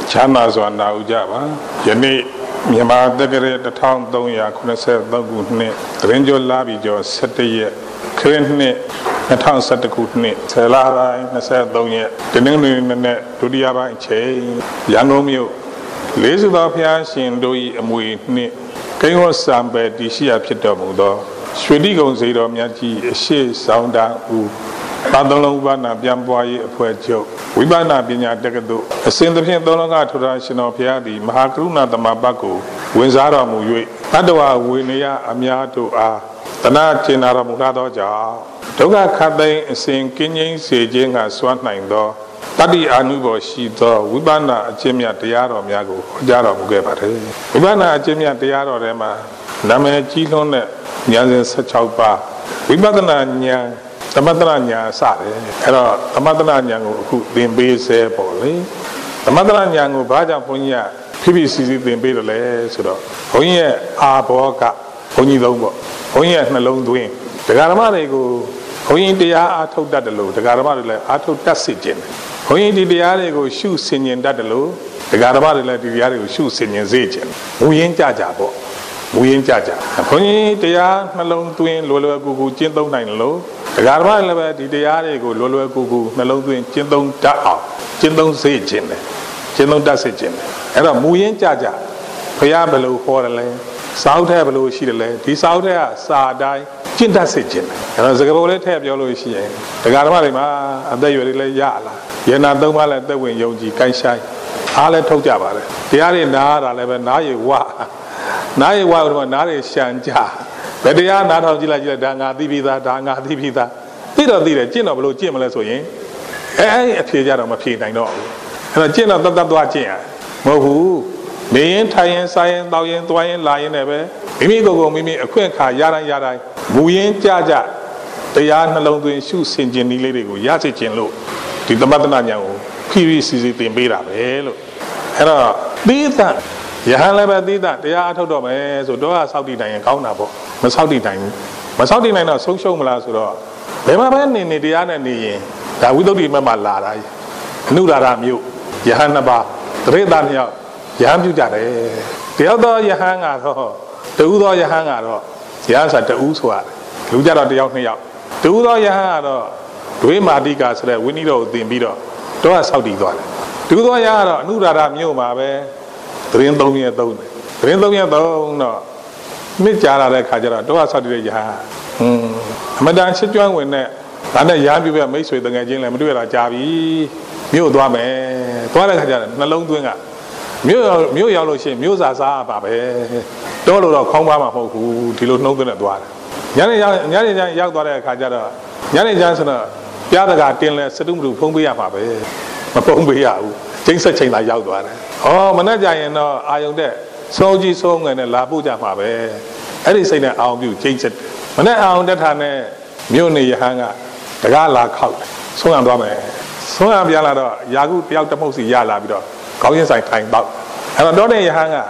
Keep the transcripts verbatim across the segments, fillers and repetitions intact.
Chana Zwana Ujava, Yeni Yama Degre, the town Donya, Kunasa Dogune, Ranjo Labijo, Sete, Krene, the town Satakutne, Selara, Nasa Donya, the Nene, Tudiaba, Che, Yanomio, Lazy Dopia, Sindoi, and we, Kayo Sambe, Dishia Pitamudo, Swedigo Zero Miyaji, She, Sounda, U. Padalona Biamboy, a poet joke. We buy not being at Decado. A single thing Dolonga to Rational Piadi, Mahakruna the Mabaco, Wizara Mui, Padawa, Winia, Amiato, Ah, Tana Chinara Murado Ja, Toga Kade, Sing Kinyin, Sejing, Swan Nine Door, Tadi Anubo, she door, Wibana, Jimia Tiaro Miago, Jaro Mugabare, Wibana, Jimia Tiaro Rema, Name Chilone, Nyan Sachaupa, Wibana Nyan. Tamadanya Sare, Era Tamadana Yango, Dimbe Se Poli, Tamadana Yango, Baja Punya, P B C Dimbe Le, Sudo, Oye, Aboka, Oni Lobo, Oye, Nalone Dwing, the Garamarego, Oye, the Ato Dadalo, the Garamar Ato Tassijin, Oye, the Diarego, shoe singing Dadalo, the Garamar the Diarego, shoe singing Zagin, Uyen Jajabo, Uyen Jaja, Oye, the Nalone Dwing, Lolo Gugu, Jinto Nine Low. The Garma, the Diarego, Lolo Gugu, Melody, Jindon Da, Jindon Sajin, Jindon Dassijin, and a Muyen Jaja, Payabelo, Horale, South Abelo, Shidale, the South Air, Sadai, Jindasijin, and as a Gabolet have Yolo Shien, the Garma, and they really Yala, Yena Domala, the Win Yoji, Kaishai, Ale Tojaba, the Ariana, eleven, Naiwa, Naiwa, Nari Shanja. But they are not how Jilla Danga, Divida, Danga, Divida. They don't need a gin of Blue Jimless way. Eh, a piano of a I know. And a gin of the Dwachia. Mohu, me and Tayan, Sayan, Doyen, Dwyen, Lion, ever. Mimi go, Mimi, a quick car, Yara Yara, Muyen Jaja. They are alone doing shoes singing lady, Yasichin low. Did the Madana, P V C in Beta, hello. Hello, be that. Yahalaba did that, they are told me, so do us Saudi Nine accountable. Mas Saudi Nine, Mas Saudi Nine, social Malasura. They were in the Diana, that we don't remember Lara. New Ramu, Yahanaba, Redania, Yahamu Jare. The other Yahanga, the Udo Yahanga, the answer to Uswa, Lujara de Yaknia. The Udo Yahara, Dwema Digas, we need all the Mido, do us Saudi God. The Udo Yara, Nura Ramu, Mabe. Train down here, down. Train down here, down. No. Mijara, Kajara, do us out of the Yaha. Hm. Madame Situan when and the young people made with the Gajin and do a Javi, Mu Dwame, Twala Kajara, Nalong doing up. Mu Mu Yellow Shame, Musa, Babe, Dolo, Kongama, who did not know Dwara. Yanni Yanni Yagdora Kajara, Yanni Johnson, Yadaga, Tinless, Sedum, Pumbia, Babe, Mapumbia, things such like Yagdora. Oh, Manaja and I own that. Soji song and a Labuja Mabe. I didn't say that I'll be changed it. When I own that Hane, Muni Yahanga, the Gala Cout, so I'm Dome. So I'm Yala, Yagu, Yaltamosi Yala, Koreans I time about. And I don't know Yahanga.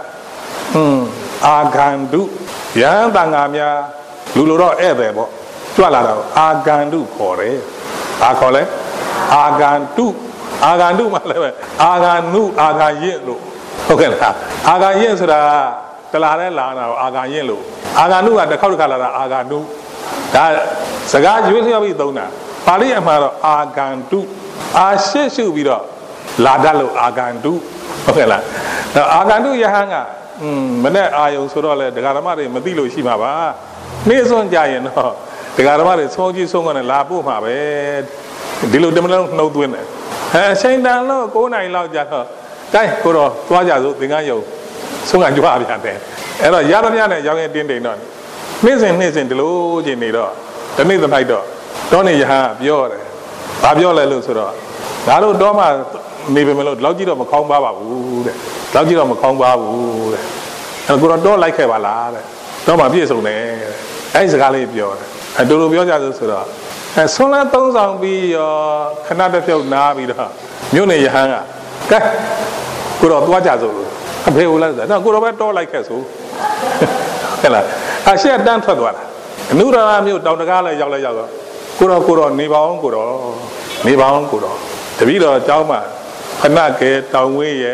Hm, I can do. Yang Dangamia, Lulu ever. Tualado, I can do for it. I call it. I can do. I can do my level. I can do. I can yellow. Okay, I can yes, the Lara Lana, I can yellow. I can do at the Kalkala, I can do. That Saga, you will be dona. Pari Amaro, I can do. I say, you be the Ladalo, I can do. Okay, now I can do Yahanga. Hm, Manet, I also let the Garamari, Madilo Shimaba. Mason Giant, the Garamari, Soji Song and Labu, my bed. Dilo Demon, no winner. Saying down low, go night loud Jacko. Die, Koro, Twaja, the Gayo. So I do have that. And a Yarana, young and Dindy none. Missing, missing the low Jinido. The Nathan Hido. Don't you have your Abiola Lucero? Lalo Doma, maybe Melo, Logi of a Comba wood, Logi of a Comba wood. And go don't like a ballad. Doma Pies on there. As a Galibio. I don't know your Lucero. And so let those on be your Canada field Navi. Muni Yahanga. Good of Wajazo. A Peula, no good of a door like us. I said done for one. Nura Mu down the Gala Yala Yaga. Kuro Kuro, Niba Kuro, Niba Kuro. The Vito Jama, Hanake, Tawi,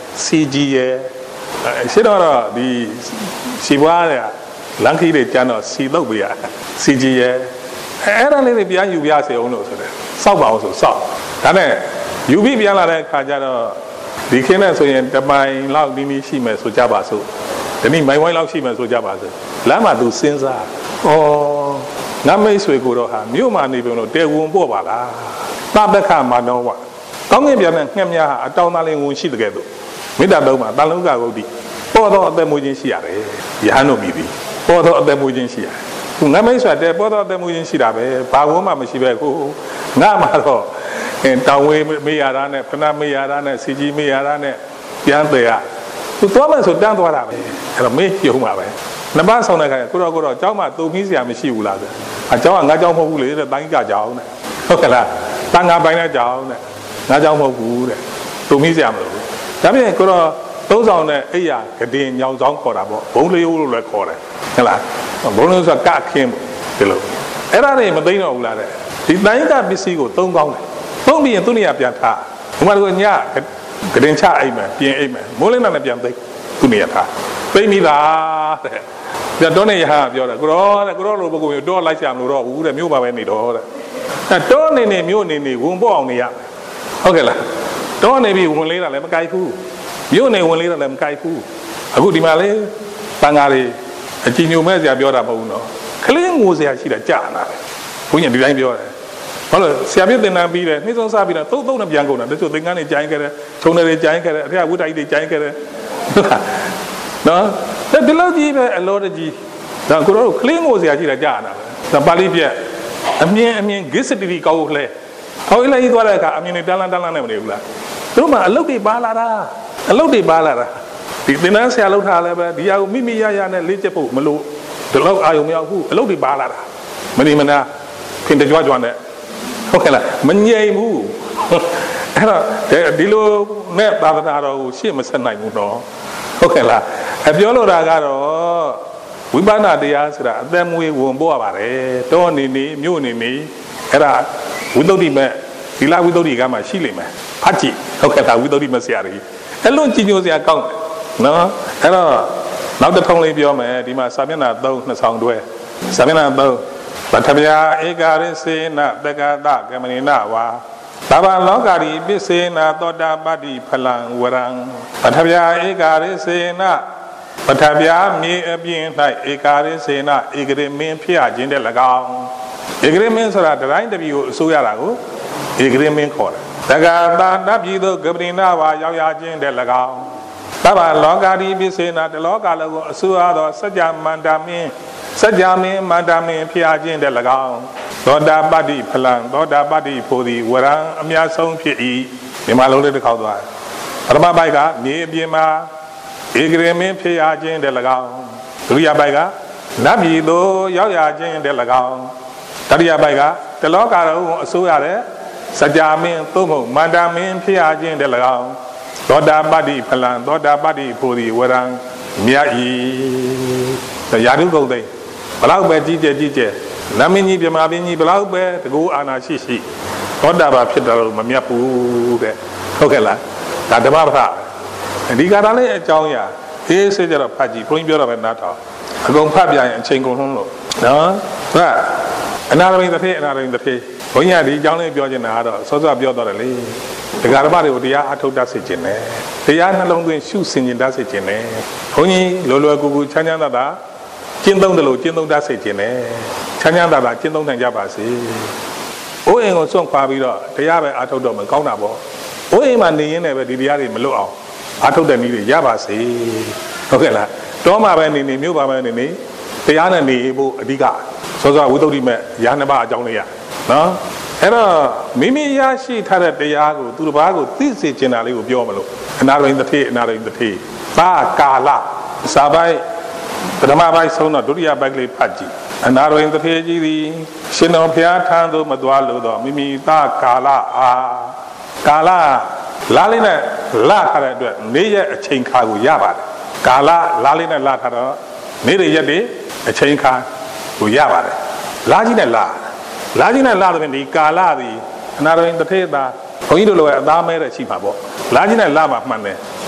C G ရဲ့ရှင်းတော့ဒီစီပွားတဲ့လန်ခီတွေကျန်တော့စီတော့ပြရ C G ရဲ့အဲ့ဒါလေးတွေပြန်ယူပြစေအောင်လို့ဆိုတယ်စောက်ပါအောင်ဆိုစောက်ဒါနဲ့ယူပြီးပြန်လာတဲ့အခါကျတော့ဒီခင်းနဲ့ဆိုရင်တပိုင်လောက်နီးနီးရှိမယ်ဆိုကြပါစို့ဒီနေ့မိုင်ဝိုင်းလောက်ရှိမယ်ဆိုကြပါစို့လမ်းမှာသူစဉ်းစားဩငါမိတ်ဆွေကိုတော့ဟာမြို့မှာနေပြီလို့တဲဝင်ပို့ပါလားသဘခမနောဝကောင်းကင်ပြန်တဲ့ငှက်များဟာအတောင်သားလေးဝင်ရှိတဲ့ကဲ့သို့မေတ္တာသုံးပါတန်လုံးကဂုတ်တိပေါ်တော့အသက်မွေးခြင်းရှိရတယ်ယဟန်တို့မြည်ပြီးပေါ်တော့အသက်မွေးခြင်းရှိရတယ်သူငါမိတ်ဆွေတဲပေါ်တော့အသက်မွေးခြင်းရှိတာပဲဘာဝမှမရှိပဲကိုငါမှာတော့တောင်ဝေးမေးရတာနဲ့ဖနာမေးရတာနဲ့စီကြီးမေးရတာနဲ့ပြန်တယ်ရသူသွားမယ်ဆိုတန်းသွားတာပဲအဲ့တော့မေးပြုံးပါပဲနှစ်ပါးဆောင်တဲ့ခါကိုတော့ကိုတော့အเจ้าမှတုံပြီးစရာမရှိဘူးလားအเจ้าကငါเจ้าမဟုတ်ဘူးလေတဲ့တိုင်းကကြောင်းတဲ့ဟုတ်ကဲ့လားတန်ငါပိုင်းတဲ့ကြောင်းတဲ့ငါเจ้าမဟုတ်ဘူးတဲ့တုံပြီးစရာမလိုဘူးဒါပြင်ကိုတော့သုံးဆောင်တဲ့အိယာဂဒင်ညောင်ဆောင်ခေါ်တာပေါ့ဘုံလေးဦးလို့လည်းခေါ်တယ်ဟုတ်လားဘုံလေးဆိုကအခင်းဒီလိုအဲ့ဒါတွေမသိတော့ဘူးလားတဲ့ဒီတိုင်းကပစ္စည်းကိုသုံးကောင်းတယ်သုံးပြီးရင်သူ့နေရာပြန်ထားဘုမတို့ကညဂဒင်ချအိမ်မယ်ပြင်အိမ်မယ်မိုးလင်းတာနဲ့ပြန်သိသူ့နေရာထားသိမိလားတဲ့ပြန်တော့နေရဟာပြောတယ်ကိုရောတဲ့ကိုရောလိုပုဂ္ဂိုလ်တော့လိုက်ချင်မလို့တော့ဘူးတဲ့မြို့ပါပဲနေတော့တဲ့အဲတော့နေနေမြို့နေနေဝင်ပေါ့အောင်နေရဟုတ်ကဲ့လားတော့နေပြီးဝင်လေးတာလည်းမကြိုက်ဘူးမြို့နေဝင်လေးတာလည်းမကြိုက်ဘူးအခုဒီမှာလေပန်းကားလေးအကြည်ညိုမဲ့စရာပြောတာမဟုတ်ဘူးနော်ကလေးငိုစရာရှိတာကြာနာပဲဘုန်းကြီးဒီတိုင်းပြောတယ်ဘာလို့ဆရာပြည့်တင်တန်းပြီးတယ်နှိမ့်ဆုံးစားပြီးတော့သုံးသုံးနဲ့ပြန်ကုန်တာတချို့သင်္ကန်းတွေကြိုင်းခဲ့တယ်ခြုံတွေကြိုင်းခဲ့တယ်အထက်ဝိတ္တိုင်းတွေကြိုင်းခဲ့တယ်နော်ဒီလိုကြီးပဲအလောတကြီးဒါကိုတို့ကလင်းကိုစရာရှိတာကြာနာပဲဒါပါဠိပြက်အမြင်အမြင်ဂစ္စတိကောက်လှဲဟောလိုက်သွားတဲ့အခါအမြင်တွေတန်းလန်းတန်းလန်းနဲ့မနေဘူးလားသူတို့မှအလုတ်တွေပါလာတာအလုတ်တွေပါလာတာဒီသင်္ကန်းဆရာလောက်ထားလည်းပဲဒီဟာကိုမိမိရရနဲ့လေးချက်ဖို့မလို့ဒီလောက်အာယုံမရောက်ဘူးအလုတ်တွေပါလာတာမနေမနာခင်တကြွကြွနဲ့ဟုတ်ကဲ့လားမငြိမ်ဘူးအဲ့တော့ဒီလိုနဲ့သာသနာတော်ကိုရှေ့မဆက်နိုင်ဘူးတော့ဟုတ်ကဲ့လားအပြောလို့တာကတော့ဝိပဿနာတရားဆိုတာအသက်မွေးဝင်ပေါ်ရပါတယ်တောနေနေမြို့နေနေအဲ့ဒါဝိသုဒ္ဓိမဲ့ဒီလဝိသုဒ္ဓိကမှရှိလိမ့်မယ်ဖတ်ကြည့်ဟုတ်ကဲ့လားဝိသုဒ္ဓိမဲ့ဆရာကြီးအဲ့လိုကြည်ညိုစရာကောင်းတယ်နော်အဲ့တော့နောက်တစ်ထုံးလေးပြောမယ်ဒီမှာစာမျက်နှာသုံးနှစ်ဆောင်တွဲစာမျက်နှာသုံးပထဗျာဧကာရိစေနတက္ကတကမနိနဝါသဗ္ဗလောကရိပစ္စေနသောတာပတ္တိဖလံဝရံပထဗျာဧကာရိစေနပထဗျာမြေအပြင်၌ဧကာရိစေနဧကရိမင်းဖြစ်ခြင်းတဲ့၎င်းဧကရိမင်းဆိုတာတတိုင်းတပြည်ကိုအစိုးရတာကိုဧကရိမင်းခေါ်တယ်တက္ကတာတပြည်သို့ကပရိနာဝါရောက်ရခြင်းတဲ့၎င်းသဗ္ဗလောကရိပစ္စေနတလောကလုံးကိုအစိုးရသောစัจ जा မန္တမင်းစัจ जा မင်းမန္တမင်းဖျားခြင်းတဲ့၎င်းသောတာပတ္တိဖလံသောတာပတ္တိဖို့သည်ဝရံအများဆုံးဖြစ်၏ဒီမှာလုံးလေးတစ်ခေါက်သွားပထမပိုက်ကမြေအပြင်မှာဧကရေမင်းဖျားခြင်းတဲ့၎င်းဒုတိယပိုက်ကနတ်ပြည်သို့ရောက်ရခြင်းတဲ့၎င်းတတိယပိုက်ကတလောကလုံးအစိုးရတဲ့စัจ जा မင်းသို့မဟုတ်မန္တမင်းဖျားခြင်းတဲ့၎င်းသောတာပတ္တိဖလံသောတာပတ္တိဖို့သည်ဝရံမြတ်၏ရာထုကုန်သိဘလောက်ပဲကြီးကျယ်ကြီးကျယ်နမင်းကြီးပြမပင်ကြီးဘလောက်ပဲတကူအာနာရှိရှိသောတာပန်ဖြစ်တော်မမြတ်ဘူးတဲ့ဟုတ်ကဲ့လားဒါဓမ္မပဒဒီကတာလေးအကြောင်းအရာအေးဆေးကြတော့ဖတ်ကြည့်ဘုန်းကြီးပြောတော့ပဲနားထောင်အကုန်ဖတ်ပြရင်အချိန်ကုန်လုံးလို့နော်ဟုတ်အနာရမိန်တစ်ထေအနာရမိန်တစ်ထေဘုန်းကြီးကဒီအကြောင်းလေးပြောချင်တာကတော့စောစောပြောတော့တယ်လေဒကာဓမ္မတွေကိုတရားအထုတ်တတ်စေခြင်းနဲ့တရားနှလုံးသွင်းရှုဆင်ခြင်တတ်စေခြင်းနဲ့ဘုန်းကြီးလောလောကူကူချမ်းချမ်းသာသာကျင့်သုံးတယ်လို့ကျင့်သုံးတတ်စေခြင်းနဲ့ချမ်းချမ်းသာသာကျင့်သုံးနိုင်ကြပါစေ။အိုးအိမ်ကိုစွန့်ခွာပြီးတော့တရားပဲအထုတ်တော့မကောင်းတာပေါ့။အိုးအိမ်မှာနေရင်းနဲ့ပဲဒီတရားတွေမလွတ်အောင်အထုတ်တဲ့နည်းတွေရပါစေ။ဟုတ်ကဲ့လား။တောမှာပဲနေနေမြို့ပါပဲနေနေတရားနဲ့နေဖို့အဓိကစောစောဝိသုဒ္ဓိမဲ့ရာနှစ်ပါးအကြောင်းလေးရနော်။အဲ့တော့မိမိရရှိထားတဲ့တရားကိုသူတစ်ပါးကိုသိစေချင်တာလေးကိုပြောမလို့အနာရိန်တထေအနာရိန်တထေသာကာလစာပိုက်ပထမပိုင်းဆုံးတော့ဒုတိယပိုင်းကလေးဖတ်ကြည့်အနာရိန်တထေကြီးသည်ရှင်တော်ဘုရားထံသို့မသွားလို့တော့မိမိသာကာလအားကာလလားလေးနဲ့လထားတဲ့အတွက်နေ့ရက်အချိန်ခါကိုရပါတယ်ကာလလားလေးနဲ့လထားတော့နေ့ရက်တွေအချိန်ခါကိုရပါတယ်လားကြီးနဲ့လားလားကြီးနဲ့လားဆိုရင်ဒီကာလသည်အနာရိန်တထေသာဘုန်းကြီးတို့လိုပဲအသားမဲတဲ့ရှိမှာပေါ့လားကြီးနဲ့လားမှာမှန်တယ်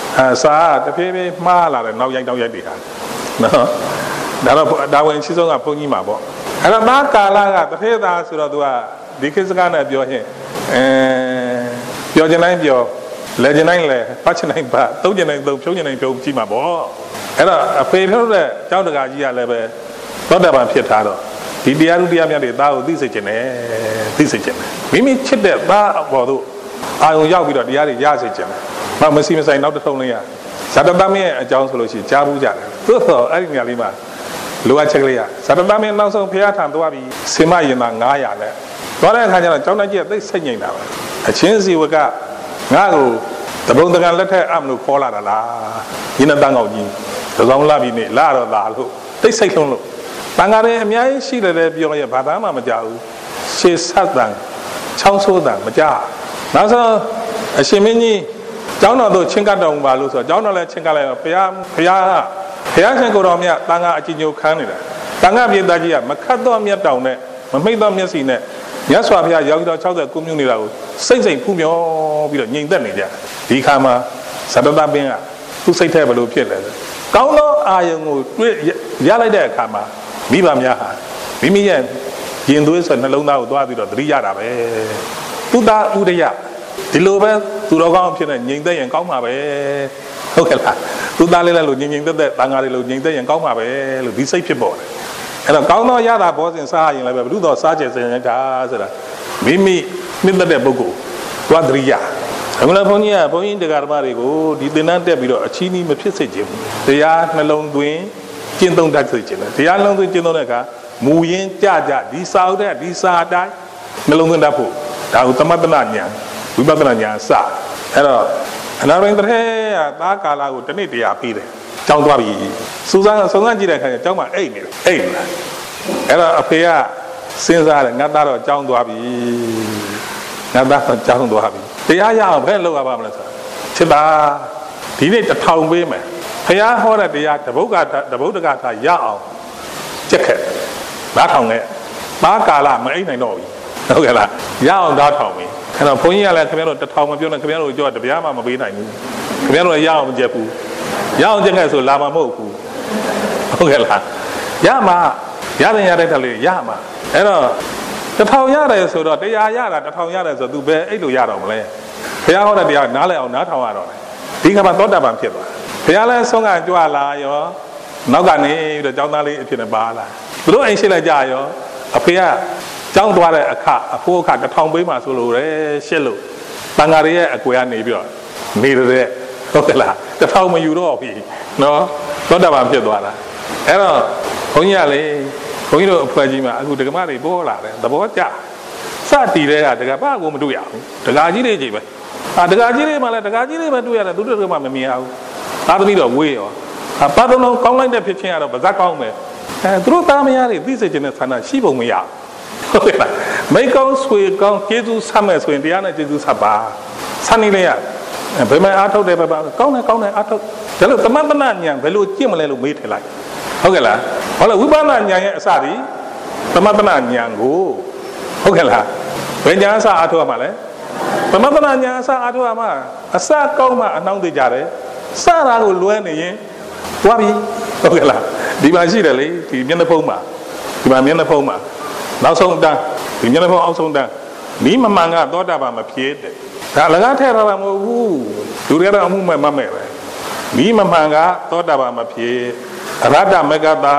အဲစာတဖြည်းဖြည်းမှားလာတယ်နောက်ရိုက်နောက်ရိုက်တွေဟာနော်ဒါတော့ဒါဝင်အရှိဆုံးကဘုန်းကြီးမှာပေါ့အဲ့တော့သားကာလကတထေသာဆိုတော့ तू ကဒီခေတ်စကားနဲ့ပြောရင်အဲပြောချင်တိုင်းပြောလဲချင်တိုင်းလဲပတ်ချင်တိုင်းပတ်သုံးချင်တိုင်းသုံးဖြုံးချင်တိုင်းဖြုံးကြည့်မှာပေါ့အဲ့တော့အဖေဖြုံးတဲ့ကျောင်းတကာကြီးကလည်းပဲသောတာပန်ဖြစ်ထားတော့ဒီတရားဥတရားမြတ်တွေသားကိုသိစေချင်တယ်သိစေချင်တယ်မိမိချစ်တဲ့သားအပေါ်သို့အာယုံရောက်ပြီးတော့တရားတွေရစေချင်တယ်မမရှိမဆိုင်နောက်တစ်ထုံလေးရဇာတတမင်းရဲ့အကြောင်းဆိုလို့ရှိရင်ကြားဘူးကြတယ်သို့တော့အဲ့ဒီနေရာလေးမှာလိုအပ်ချက်ကလေးရဇာတတမင်းနောက်ဆုံးဖျားထံသွားပြီးစေမရင်သား900နဲ့သွားတဲ့အခါကျတော့ကျောင်းသားကြီးကသိစိတ်ငြိမ်တာပဲအချင်းစီဝကငါ့ကိုတပုံတကန်လက်ထက်အမလို့ခေါ်လာတာလားညီနတန်းကောက်ကြီးတစောင်းလာပြီးနေလာတော့သာလို့သိစိတ်လုံးလို့တန်ဃာတွေအများကြီးရှိတယ်လည်းပြောရဘာသာမှမကြောက်ဘူးရှေဆက်တန်ချောင်းဆိုးတန်မကြောက်နောက်ဆုံးအရှင်မင်းကြီးကျောင်းတော်တို့ချင်းကတ်တော်မူပါလို့ဆိုတော့ကျောင်းတော်လည်းချင်းကတ်လိုက်တော့ဘုရားဘုရားဘုရားရှင်ကိုတော်မြတ်တန်ဃာအကြည်ညိုခန်းနေတာတန်ဃာပြည်သားကြီးကမခတ်တော့မြတ်တောင်နဲ့မမိတ်တော့မျက်စိနဲ့မြတ်စွာဘုရားရောက်တော့၆၉မြို့နေတာကိုစိတ်စိတ်ဖူးမြောပြီးတော့ငြိမ်သက်နေကြဒီခါမှာဇတတပင်းကသူ့စိတ်ထဲဘယ်လိုဖြစ်လဲကောင်းသောအာယုံကိုတွေ့ရလိုက်တဲ့အခါမှာမိဘများဟာမိမိရဲ့ရင်သွေးဆိုနှလုံးသားကိုသွားပြီးတော့သတိရတာပဲသူသားဥဒယဒီလိုပဲသူတော်ကောင်းဖြစ်နေငြိမ်သက်ရင်ကောင်းမှာပဲဟုတ်ကဲ့လားသူသားလေးလည်းလို့ငြိမ်ငြိမ်သက်သက်တန်ဃာလေးလို့ငြိမ်သက်ရင်ကောင်းမှာပဲလို့ဒီစိတ်ဖြစ်ပေါ်တယ်အဲ့တော့ကောင်းသောရတာဘောစဉ်စားရင်လည်းပဲဘုသူတော်စားကြစင်နေတာဆိုတာမိမိနှစ်သက်တဲ့ပုဂ္ဂိုလ်သွားသတိရအခုလည်းဘုန်းကြီးကဘုန်းကြီးတရားဓမ္မတွေကိုဒီသင်္นานတက်ပြီးတော့အချီးနှီးမဖြစ်စေချင်ဘူးတရားနှလုံးသွင်းကျင့်သုံးတတ်စေချင်တယ်တရားနှလုံးသွင်းကျင့်သုံးတဲ့အခါမူရင်းကြကြဒီစာအုပ်တဲ့ဒီစာအတိုင်းနှလုံးသွင်းတတ်ဖို့ဒါကိုသမတနာဉာဏ်ဝိပဿနာဉာဏ်စအဲ့တော့အနာရင်တည်းကသားကာလကိုတစ်နေ့တရားပြီးတယ်ကြောင်းသွားပြီစူးစမ်းစုံစမ်းကြည့်တဲ့အခါကျကြောင်းမှာအိတ်နေတယ်အိတ်လာအဲ့တော့အဖေကစဉ်းစားတယ်ငါသားတော့ကြောင်းသွားပြီငါသားတော့ကြောင်းသွားပြီတရားရအောင်ဘယ်လုပ်ရပါမလဲဆိုချစ်တာဒီနေ့တစ်ထောင်ပေးမယ်ဘုရားဟောတဲ့တရားတပုတ်ကတပုတ်တကထာရအောင်ကြက်ခက်နားထောင်နဲ့သားကာလမအိတ်နိုင်တော့ဘူးဟုတ်ကဲ့လားရအောင်နားထောင်ပြီအဲ့တော့ဘုန်းကြီးကလည်းခင်ဗျားတို့တစ်ထောင်မပြောနဲ့ခင်ဗျားတို့ကြောတပြားမှမပေးနိုင်ဘူးခင်ဗျားတို့ရအောင်မကြက်ဘူးရအောင်ကြက်ခက်ဆိုလာမှာမဟုတ်ဘူးဟုတ်ကဲ့လားရမှာရတယ်ရတဲ့တလေးရမှာအဲ့တော့တစ်ထောင်ရတယ်ဆိုတော့တရားရတာတစ်ထောင်ရတယ်ဆိုတော့ तू ပဲအဲ့လိုရတော့မလဲဘုရားဟောတဲ့တရားနားလည်အောင်နားထောင်ရတော့တယ်ဒီကမှာသောတာပန်ဖြစ်သွားဘုရားလည်းဆုံးကကြွလာရောနောက်ကနေပြီးတော့ကျောင်းသားလေးအဖြစ်နဲ့ပါလာသူတို့အိမ်ရှိလိုက်ကြရောအဖေကကျောင်းသွားတဲ့အခါအဖိုးအခါတစ်ထောင်ပေးမှဆိုလို့ရဲရှစ်လို့တန်ဃာတွေရဲ့အကွယ်ကနေပြီးတော့နေတယ်ဟုတ်ကဲ့လားတစ်ထောင်မယူတော့ပြီနော်သောတာပန်ဖြစ်သွားတာအဲ့တော့ဘုန်းကြီးကလေဘုန်းကြီးတို့အဖွဲ့ကြီးမှာအခုဒကမတွေပေါ်လာတယ်သဘောကျစတီတဲ့ကဒကဘာကိုမတွေ့ရဘူးဒကာကြီးတွေကြီးပဲအာဒကာကြီးတွေမှလည်းဒကာကြီးတွေပဲတွေ့ရတယ်သူတို့ကမှမမြင်ရဘူးသာသမီတော့ဝေးရောအပါတော်လုံးကောင်းလိုက်တဲ့ဖြစ်ချင်းကတော့ဗဇက်ကောင်းမယ်အဲသူတို့သားမယားတွေသိစေခြင်းနဲ့ဆန္ဒရှိပုံမရဟုတ်ကဲ့လားမိကောင်းဆွေကောင်းကျေးဇူးဆက်မယ်ဆိုရင်တရားနဲ့ကျေးဇူးဆက်ပါဆန်းနေလေရဘယ်မှာအားထုတ်တယ်ပဲပါကောင်းတယ်ကောင်းတယ်အားထုတ်ဒါလို့သမတနာဉာဏ်ဘယ်လိုကျင့်မလဲလို့မေးထည့်လိုက်ဟုတ်ကဲ့လားဟောလေဝိပဿနာဉာဏ်ရဲ့အစသည်သမတနာဉာဏ်ကိုဟုတ်ကဲ့လားဘယ်ဉာဏ်အစအားထုတ်ရမှာလဲသမတနာဉာဏ်အစအားထုတ်ရမှာအစကောင်းမှအနှောင်းသိကြတယ်စတာကိုလွဲနေရင်သွားပြီဟုတ်ကဲ့လားဒီမှာရှိတယ်လေဒီမျက်နှာဖုံးမှာဒီမှာမျက်နှာဖုံးမှာနောက်ဆုံးတန်းဒီမျက်နှာဖုံးအောက်ဆုံးတန်းမိမမှန်ကသောတာပန်မဖြစ်တဲ့ဒါလကားထဲထားတာမဟုတ်ဘူးလူတွေကတော့အမှုမဲ့မမဲ့ပဲမိမမှန်ကသောတာပန်မဖြစ်အရဟတမေကတာ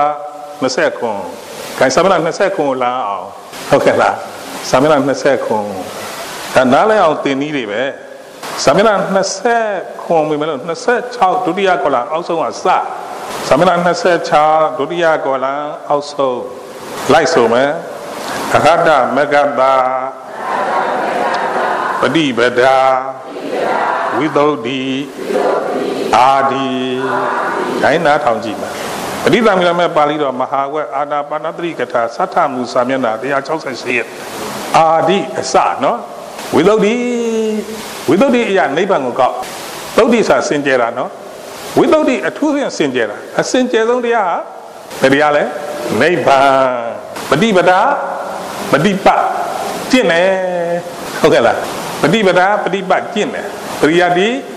20ခွန်ခိုင်သမဏ20ခွန်လာအောင်ဟုတ်ကဲ့လားသမဏ20ခွန်ဒါနားလဲအောင်သင်နည်းတွေပဲသမဏ20ခွန်ပြီမလို့26ဒုတိယကောလအောက်ဆုံးကစသမဏ26ဒုတိယကောလအောက်ဆုံးလိုက်ဆိုမယ်အရဟတမေကတာပฏิပဒါဝိသုဒ္ဓိအာဒီဒိုင်းနာထောင်ကြည့်ပါပဋိသင်္ဂရမေပါဠိတော်မဟာဝက်အာနာပါနသတိကထာသတ္ထမူစာမျက်နှာone sixty-eightရဲ့အာဒီအစနော်ဝိသုဒ္ဓိဝိသုဒ္ဓိအရာနိဗ္ဗာန်ကိုကောက်သုဒ္ဓိဆိုစင်ကြယ်တာနော်ဝိသုဒ္ဓိအထူးဖြင့်စင်ကြယ်တာအစင်ကြယ်ဆုံးတရားဟာဘယ်တရားလဲနိဗ္ဗာန်ပฏิပဒါပฏิပတ်ကျင့်တယ်ဟုတ်ကဲ့လားပฏิပဒါပฏิပတ်ကျင့်တယ်ပရိယတိ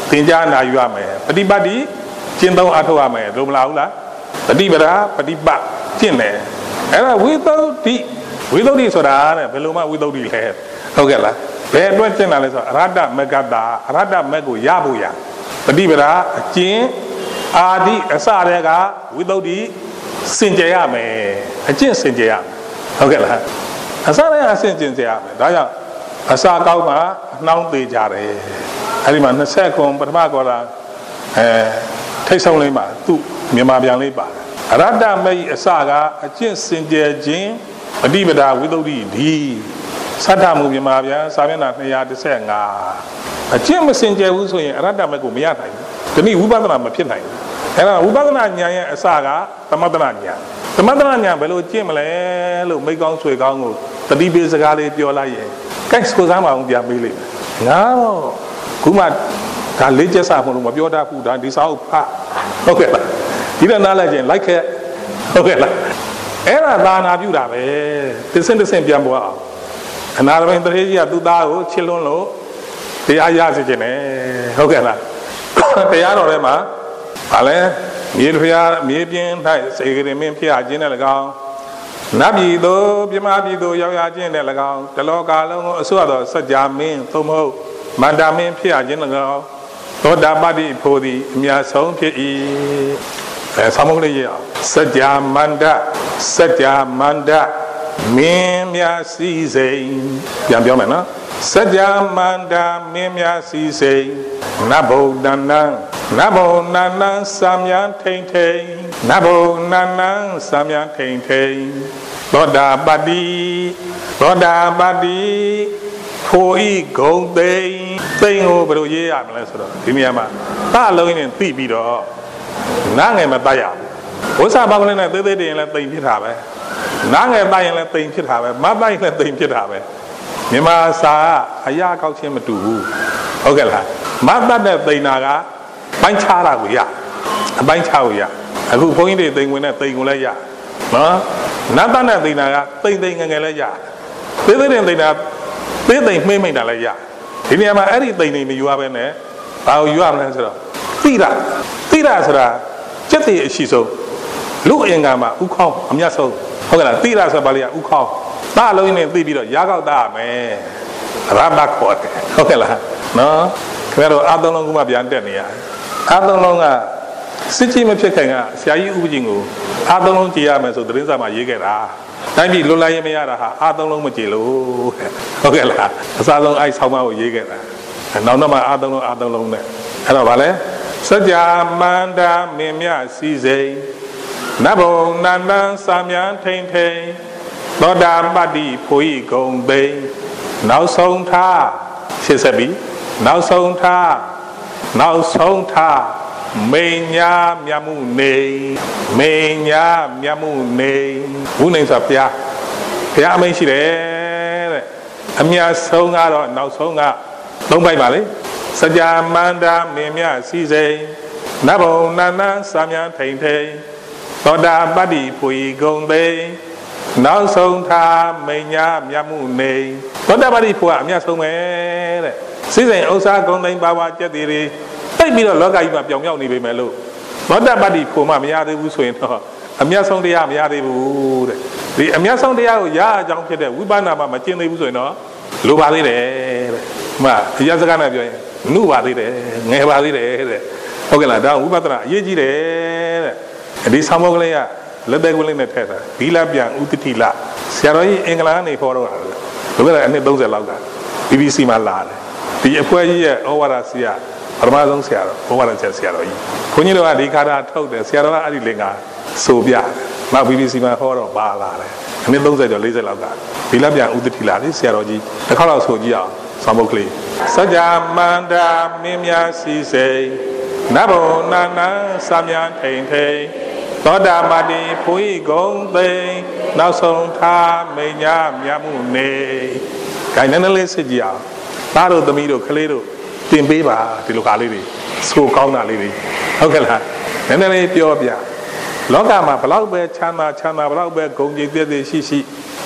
သင်ကြားနာယူရမယ်ပฏิပတ်တိကျင့်သုံးအထောက်ရမယ်လို့မလားဟုတ်လားပฏิပဒါပฏิပတ်ကျင့်တယ်အဲ့ဒါဝိသုဒ္ဓိဝိသုဒ္ဓိဆိုတာတဲ့ဘယ်လိုမှဝိသုဒ္ဓိလဲဟုတ်ကဲ့လားဘယ်အတွက်ကျင့်တာလဲဆိုတော့အရဟတမဂ္ဂတာအရဟတမဂ္ဂကိုရဖို့ရပฏิပဒါအကျင့်အာဒီအစတဲ့ကဝိသုဒ္ဓိစင်ကြယ်ရမယ်အကျင့်စင်ကြယ်ရမယ်ဟုတ်ကဲ့လားအစတဲ့အစင်ကျင်ကြရမယ်ဒါကြောင့်အစာကောင်းမှနှောင်းသေးကြတယ်အဲ့ဒီမှာနှစ်ဆက်ခွန်ပထမကောတာအဲထိတ်ဆုံးလေးမှာသူ့မြန်မာပြန်လေးပါတယ်အရဟတမေအစကအကျင့်စင်ကြယ်ခြင်းပฏิပဒါဝိသုဒ္ဓိဒီသတ္တမှုမြန်မာပြန်စာမျက်နှာနှစ်ရာတစ်ဆယ့်ငါအကျင့်မစင်ကြယ်ဘူးဆိုရင်အရဟတမေကိုမရနိုင်ဘူးဒီနေ့ဝိပဿနာမဖြစ်နိုင်ဘူးအဲ့ဒါဝိပဿနာဉာဏ်ရဲ့အစကသမထနာဉာဏ်သမထနာဉာဏ်ဘယ်လိုကျင့်မလဲလို့မိကောင်းဆွေကောင်းကိုတတိပိစကားလေးပြောလိုက်ရင်ကိုက်ဆိုစားမအောင်ပြန်ပေးလိမ့်မယ်ငါတော့ခုမှဒါလေးချက်စားမလို့မပြောတတ်ဘူးဒါဒီစာအုပ်ဖတ်ဟုတ်ကဲ့လားဒီတော့နားလိုက်ခြင်းလိုက်ခဲ့ဟုတ်ကဲ့လားအဲ့ဒါသာနာပြုတာပဲတစ်စင်းတစ်စင်းပြန်ပေါ်အောင်အနာရမင်းတရေကြီးကသူ့သားကိုချစ်လွန်းလို့တရားရစေခြင်းနဲ့ဟုတ်ကဲ့လားတရားတော်ထဲမှာဗာလဲမြေဖျားမြေပြင်း၌စေကရင်မင်းဖျားခြင်းနဲ့၎င်းနတ်ပြည်သို့ပြမပြည်သို့ရောက်ရခြင်းနဲ့၎င်းတလောကလုံးကိုအစွတ်တော်စัจ जा မင်းသို့မဟုတ်မန္တမင်းဖျားခြင်း၎င်းသောတာပတိဖို့သည်အများဆုံးဖြစ်၏အဲဆောင်းမလေးရအောင်စัจ जा မန္တစัจ जा မန္တမင်းများစီစိန်ပြန်ပြောမယ်နော်စัจ जा မန္တမင်းများစီစိန်နဗုဒ္ဓနံနဘောနန္နံသာမြံထိန်ထိန်နဘောနန္နံသာမြံထိန်ထိန်သောတာပတိသောတာပတိဖိုဤဂုံသိမ့်သိမ့်ကိုဘယ်လိုရေးရမလဲဆိုတော့ဒီနေရာမှာတအလုံးနဲ့သိပြီးတော့နားငယ်မတတ်ရဘူးဝိသဘာဝလည်းနဲ့သေးသေးတင်လည်းသိမ့်ဖြစ်တာပဲနားငယ်တတ်ရင်လည်းသိမ့်ဖြစ်တာပဲမတတ်ရင်လည်းသိမ့်ဖြစ်တာပဲမြန်မာစာအရာကောက်ချင်းမတူဘူးဟုတ်ကဲ့လားမတတ်တဲ့သိမ့်တာကပိုင်းခြားတာကိုရအပိုင်းခြားကိုရအခုဘုန်းကြီးတွေသိမ်ဝင်တဲ့သိမ်ကိုလည်းရနော်နတ်တနဲ့သိမ်တာကသိမ်သိမ်ငယ်ငယ်လည်းရသေးသေးတင်သိမ်တာသေးသိမ်မှိမ့်မိတ်တာလည်းရဒီနေရာမှာအဲ့ဒီသိမ်တွေမယူရဘဲနဲ့ဘာကိုယူရမလဲဆိုတော့သိတာသိတာဆိုတာစက်တည်းအရှိဆုံးလူအင်္ဂါမှာဥခေါင်းအမြတ်ဆုံးဟုတ်ကဲ့လားသိတာဆိုတာဘာလဲဥခေါင်းတအလုံးနဲ့သိပြီးတော့ရာကောက်တာမယ်ရဘတ်ခေါ်တယ်ဟုတ်ကဲ့လားနော်ခင်ဗျားတို့အာသုံးလုံးကမှပြန်တက်နေရတယ်အာသုံးလုံးကစစ်ကြီးမဖြစ်ခင်ကဆရာကြီးဥပဒေကိုအာသုံးလုံးကြည်ရမယ်ဆိုသတင်းစာမှာရေးခဲ့တာတိုင်းပြည်လွတ်လပ်ရေးမရတာဟာအာသုံးလုံးမကြည်လို့ဟုတ်ကဲ့လားအစားဆုံးအဲ့ဆောင်းမကိုရေးခဲ့တာနောက်တော့မှအာသုံးလုံးအာသုံးလုံးနဲ့အဲ့တော့ဗာလဲစัจ जा မန္တမင်းမြစီစိန်နဘုံနန္တံသာမြံထိန်ထိန်သောတာပတ္တိဖိုဤဂုံသိမ့်နောက်ဆုံးထားရှင်းဆက်ပြီနောက်ဆုံးထားနောက်ဆုံးထားမိညာမြတ်မှုနေမိညာမြတ်မှုနေဘုနေဆိုဘုရားဘုရားအမိန့်ရှိတယ်တဲ့အမြတ်ဆုံးကတော့နောက်ဆုံးကသုံးပိုက်ပါလေစัจ जा မန္တမင်းမြစီစိန်နဘုံနန္နသာမြံထိန်ထိန်သောတာပတ္တိဖွေဂုံသိမ့်နောက်ဆုံးထားမိညာမြတ်မှုနေသောတာပတ္တိဖွေကအမြတ်ဆုံးပဲတဲ့စိစိန်ဥစ္စာဂုံသိမ့်ပါဝါကျက်တည်တွေတိတ်ပြီးတော့လောကကြီးမှာပြောင်ပြောင်နေပေမဲ့လို့သောတာပတ္တိဖွေမှမရသေးဘူးဆိုရင်တော့အမြတ်ဆုံးတရားမရသေးဘူးတဲ့ဒီအမြတ်ဆုံးတရားကိုရအကြောင်းဖြစ်တဲ့ဝိပဿနာမှမကျင့်သေးဘူးဆိုရင်တော့လိုပါသေးတယ်တဲ့မှအရာစကားနဲ့ပြောရင်နုပါသေးတယ်ငယ်ပါသေးတယ်တဲ့ဟုတ်ကဲ့လားဒါဝိပဿနာအရေးကြီးတယ်တဲ့ဒီဆောင်းမောကလေးကလက်သေးကလေးနဲ့ထည့်တာဒီလပြန်ဥတ္တိလဆရာတော်ကြီးအင်္ဂလန်ကနေခေါ်တော့တာလေဘယ်လိုလဲအနှစ်သုံးဆယ်လောက်က B B C မှာလာတယ်ဒီအဖွဲကြီးရဲ့ဩဝါဒဆရာပထမဆုံးဆရာတော်ဩဝါဒဆရာတော်ကြီးဘုန်းကြီးတို့ကဒီခါတာထုတ်တယ်ဆရာတော်ကအဲ့ဒီလင်္ကာဆိုပြနောက် B B C မှာဟောတော့ပါလာတယ်အနှစ်သုံးဆယ်ကျော်လေးဆယ်လောက်ကဒီလပြန်ဥတ္တိလလေးဆရာတော်ကြီးတစ်ခါတော့ဆိုကြည့်အောင်ဆောင်းမုတ်ကလေးစัจ जा မန္တမင်းများစီစိန်နဘောနန္နသာမြံထိန်ထိန်သောတာပတ္တိဖွေဂုံသိမ့်နောက်ဆုံးထားမိညာမြတ်မှုနေခိုင်နည်းနည်းလေးစစ်ကြည့်အောင်သားတို့သမီးတို့ကလေးတို့တင်ပေးပါဒီလိုကားလေးတွေဆိုကောင်းတာလေးတွေဟုတ်ကဲ့လားနည်းနည်းလေးပြောပြလောကမှာဘလောက်ပဲချမ်းသာချမ်းသာဘလောက်ပဲဂုံကြည်ပြည့်ပြည့်ရှိရှိဘ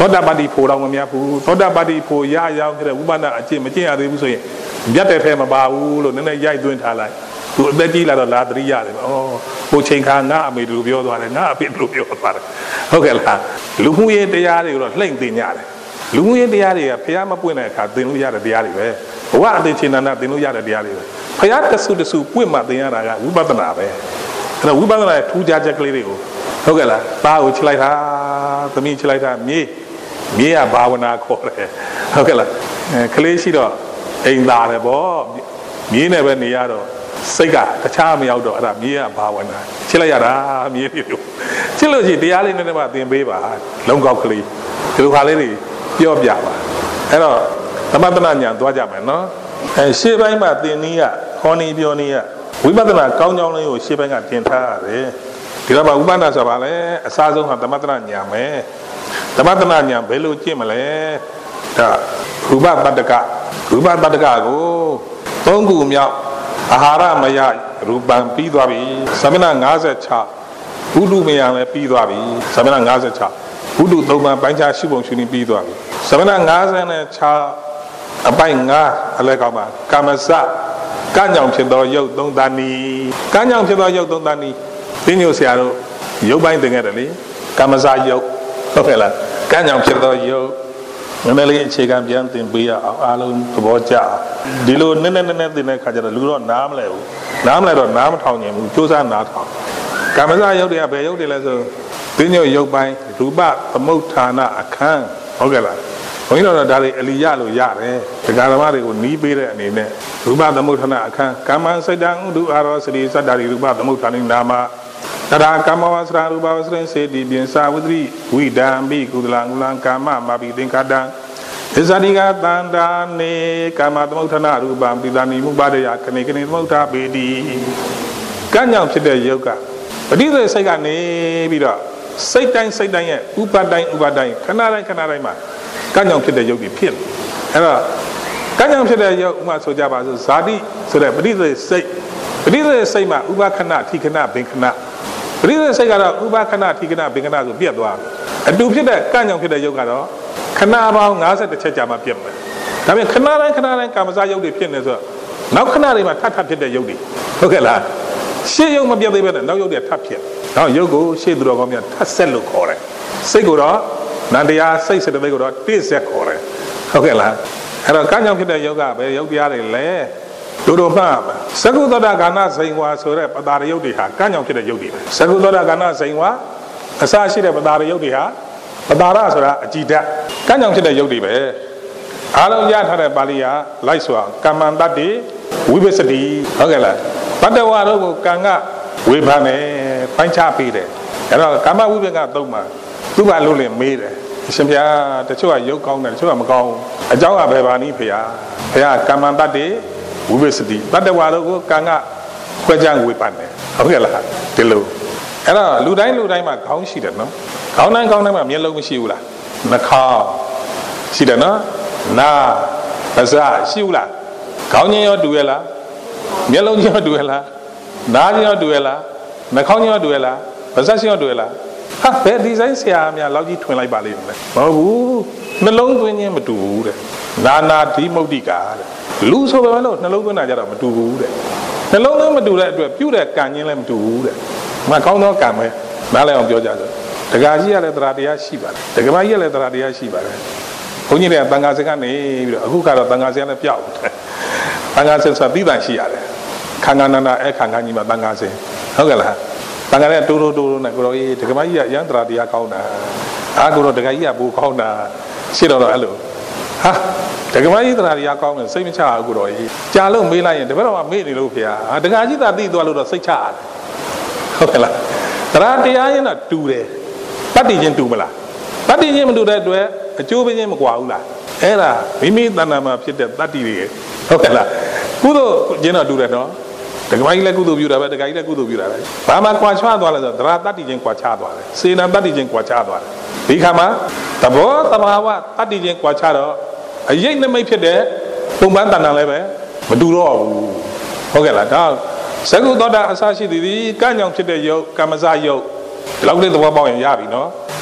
သောတာပတ္တိဖို့တော့မမြတ်ဘူးသောတာပတ္တိဖို့ရရောက်ခဲ့တဲ့ဝိပဿနာအကျင့်မကျင့်ရသေးဘူးဆိုရင်မြတ်တဲ့ထဲမပါဘူးလို့နည်းနည်းရိုက်သွင်းထားလိုက်သူအသက်ကြီးလာတော့လာတရိရတယ်ဩဟိုချိန်ခါငါအမေတို့ပြောသွားတယ်ငါအဖေတို့ပြောသွားတယ်ဟုတ်ကဲ့လားလူမှုရေးတရားတွေကိုတော့လှိမ့်သိညတယ်လူမှုရေးတရားတွေကဖះမပွင့်တဲ့အခါသင်လို့ရတဲ့တရားတွေပဲဘဝအသိဉာဏ်နဲ့သင်လို့ရတဲ့တရားတွေပဲဖះတဆုတဆုပွင့်မှသင်ရတာကဝိပဿနာပဲအဲ့တော့ဝိပဿနာရဲ့ထူးခြားချက်ကလေးတွေကိုဟုတ်ကဲ့လားသားကိုချလိုက်တာသမီးချလိုက်တာမြေးမြေးကဘာဝနာခေါ်တယ်ဟုတ်ကဲ့လားကလေးရှိတော့အိမ်သားတယ်ဗောမြေးနဲ့ပဲနေရတော့စိတ်ကတခြားမရောက်တော့အဲ့ဒါမြေးကဘာဝနာချလိုက်ရတာမြေးပြပြချစ်လို့ရှိတရားလေးနဲ့မှသင်ပေးပါလုံကောက်ကလေးဒီလိုခါလေးတွေပြောပြပါအဲ့တော့သမထနာညာသွားကြမယ်နော်အဲရှေ့ပိုင်းမှာသင်နည်းကခေါင်းနည်းပြောနည်းကဝိပဿနာကောင်းကြောင်းလေးကိုရှေ့ပိုင်းကသင်ထားရတယ်ဒီတော့မှဝိပဿနာဆိုပါလေအစားဆုံးဟာသမထနာညာမယ်သမထနာညာဘယ်လိုကျင့်မလဲဒါရူပတတ္တကရူပတတ္တကကိုသုံးခုမြောက်အာဟာရမယရူပံပြီးသွားပြီသမဏ၅၆ဘုဒ္ဓမယလည်းပြီးသွားပြီသမဏ၅၆ဘုဒ္ဓသုံးပါးပိုင်းခြားရှိပုံရှိနေပြီးသွားပြီသမဏ၅၆အပိုင်၅အလဲကောင်းပါကာမစကညောင်ဖြစ်သောရုပ်သုံးသဏ္ဍီကညောင်ဖြစ်သောရုပ်သုံးသဏ္ဍီပညိုဆရာတို့ရုပ်ပိုင်းသင်ခဲ့တယ်လေကာမစရုပ်ဟုတ်ကဲ့လားကညောင်ဖြစ်သောရုပ်နည်းနည်းလေးအခြေခံပြန်သင်ပေးရအောင်အားလုံးသဘောကျဒီလိုနည်းနည်းနည်းနည်းသင်တဲ့ခါကျတော့လူတော့နားမလဲဘူးနားမလဲတော့နားမထောင်နိုင်ဘူးစူးစမ်းနားထောင်ကာမစရုပ်တွေကဘယ်ရုပ်တွေလဲဆိုပညိုရုပ်ပိုင်းရူပသမုဋ္ဌာနအခန်းဟုတ်ကဲ့လားဘုန်းကြီးတို့ဒါတွေအလီရလို့ရတယ်တရားဓမ္မတွေကိုနီးပေးတဲ့အနေနဲ့ရူပသမုဋ္ဌာနအခန်းကာမစိတ်တံဥဒုအာရောစရိသတ္တရိရူပသမုဋ္ဌာနိနာမတရာကာမဝဆရာရူပဝဆရင်စေတိပြင်စာဝိတ္တိဝိဒံမိကုသလံကုလံကာမမာပိသင်္ခတံသစ္စာတိကတန္တာနေကာမသမုဋ္ဌာနရူပံပိသနိမုပဒယခဏိခဏိသမုဋ္ဌာပေတိကညောင်ဖြစ်တဲ့ယုတ်ကပဋိသေစိတ်ကနေပြီးတော့စိတ်တိုင်းစိတ်တိုင်းရဲ့ဥပါတိုင်းဥပါတိုင်းခဏတိုင်းခဏတိုင်းမှာကညောင်ဖြစ်တဲ့ယုတ်တွေဖြစ်အဲ့တော့ကညောင်ဖြစ်တဲ့ယုတ်ဥမာဆိုကြပါစို့ဇာတိဆိုတဲ့ပဋိသေစိတ်ပဋိသေစိတ်မှာဥပခဏထိခဏဘင်ခဏပဋိသေစိတ်ကတော့ဥပခဏထိခဏဘင်ခဏဆိုပြတ်သွားတယ်အတူဖြစ်တဲ့ကညောင်ဖြစ်တဲ့ယုတ်ကတော့ခဏပေါင်း၅၁ချက်ကြာမှပြတ်မယ်ဒါပေမဲ့ခဏတိုင်းခဏတိုင်းကာမစယုတ်တွေဖြစ်နေဆိုတော့နောက်ခဏတွေမှာထပ်ထပ်ဖြစ်တဲ့ယုတ်တွေဟုတ်ကဲ့လားရှေ့ယုတ်မပြတ်သေးပဲနဲ့နောက်ယုတ်တွေထပ်ဖြစ်နောက်ယုတ်ကိုရှေ့သူတော်ကောင်းများထပ်ဆက်လို့ခေါ်တယ်စိတ်ကိုတော့နန္တရားစိတ်စတသိက်ကိုတော့တိဆက်ခေါ်တယ်ဟုတ်ကဲ့လားအဲ့တော့ကညောင်ဖြစ်တဲ့ယုတ်ကပဲယုတ်တရားတွေလဲတို့တို့မှတ်ပါသကုသောတာကာဏဇိန်ဝါဆိုတဲ့ပတာရယုတ်တွေဟာကညောင်ဖြစ်တဲ့ယုတ်တွေပဲသကုသောတာကာဏဇိန်ဝါအစရှိတဲ့ပတာရယုတ်တွေဟာပတာရဆိုတာအကြည်ဓာတ်ကညောင်ဖြစ်တဲ့ယုတ်တွေပဲအားလုံးရထားတဲ့ပါဠိဟာလိုက်ဆိုအောင်ကမ္မန္တတိဝိပစ္စတိဟုတ်ကဲ့လားဘတ်တဝါတို့ကိုကံကဝေဖန်တယ်ပိုင်းခြားပေးတယ်အဲ့တော့ကာမဝိပင်္ဂသုံးမှာသူ့ဘာလို့လဲမေးတယ်အရှင်ဘုရားတချို့ကရုပ်ကောင်းတယ်တချို့ကမကောင်းဘူးအကြောင်းကဘယ်ပါနည်းဖေဟာဘုရားကမ္မန္တတိဝိပစ္စတိဘတ်တဝါတို့ကိုကံကခွဲခြားဝေဖန်တယ်ဟုတ်ကဲ့လားဒီလိုအဲ့တော့လူတိုင်းလူတိုင်းမှာခေါင်းရှိတယ်နော်ခေါင်းတိုင်းခေါင်းတိုင်းမှာမျက်လုံးမရှိဘူးလားနှာခေါင်းရှိတယ်နော်နာပါးစပ်ရှိဘူးလားခေါင်းချင်းရောတူရဲ့လားမျက်လုံးချင်းရောတူရဲ့လားနားချင်းရောတူရဲ့လားနှာခေါင်းချင်းရောတူရဲ့လားပါးစပ်ချင်းရောတူရဲ့လားဟာဘယ်ဒီဇိုင်းဆရာများလောက်ကြီးထွင်လိုက်ပါလိမ့်မယ်မဟုတ်ဘူးနှလုံးသွင်းခြင်းမတူဘူးတဲ့နာနာဒီမုတ်တိကာတဲ့လူဆိုပေမဲ့လို့နှလုံးသွင်းတာကြတော့မတူဘူးတဲ့နှလုံးသွင်းမတူတဲ့အတွက်ပြုတဲ့ကံချင်းလည်းမတူဘူးတဲ့မကောင်းသောကံပဲနားလည်အောင်ပြောကြစို့တက္ကကြီးကလည်းတရားတရားရှိပါတယ်တက္ကမကြီးကလည်းတရားတရားရှိပါတယ်ဘုန်းကြီးတွေကတန်ခါစကနေပြီးတော့အခုကတော့တန်ခါစကလည်းပြောက်တယ်တန်ခါစဆိုတာပြီးတန်ရှိရတယ်ခန္ဓာနာနာအဲ့ခန္ဓာကြီးမှာတန်ခါစဟုတ်ကဲ့လားတန်ခါနဲ့တိုးတိုးတိုးတိုးနဲ့ကိုရောကြီးတက္ကမကြီးကရန်တရားတရားကောင်းတာအာကိုရောတက္ကကြီးကဘူကောင်းတာရှိတော့တော့အဲ့လိုဟာတက္ကမကြီးတရားတရားကောင်းတယ်စိတ်မချဘူးကိုရောကြီးကြာလို့မေးလိုက်ရင်တပည့်တော်ကမေးနေလို့ဖေဟာတက္ကကြီးသာသိသွားလို့တော့စိတ်ချရတယ်ဟုတ်ကဲ့လားတရားတရားရင်တော့တူတယ်တတ္တိချင်းတူမလားတတ္တိချင်းမတူတဲ့အတွက်အကျိုးပေးခြင်းမကွာဘူးလားအဲ့ဒါမိမိတဏ္ဍာမှာဖြစ်တဲ့တတ္တိတွေဟုတ်ကဲ့လားကုသိုလ်ချင်းတော့တူတယ်နော်တက္ကမကြီးလည်းကုသိုလ်ပြုတာပဲတက္ကကြီးလည်းကုသိုလ်ပြုတာပဲဘာမှကွာခြားသွားလဲဆိုတော့တရားတတ္တိချင်းကွာခြားသွားတယ်စေနာတတ္တိချင်းကွာခြားသွားတယ်ဒီခါမှာသဘောသဘာဝတတ္တိချင်းကွာခြားတော့အရေးနမိတ်ဖြစ်တဲ့ပုံပန်းတဏ္ဍာလည်းပဲမတူတော့ဘူးဟုတ်ကဲ့လားဒါသကုသောတာအစရှိသည်ဒီကညောင်ဖြစ်တဲ့ယုတ်ကမ္မဇယုတ်ဒီလောက်လေးသဘောပေါက်ရင်ရပြီနော်က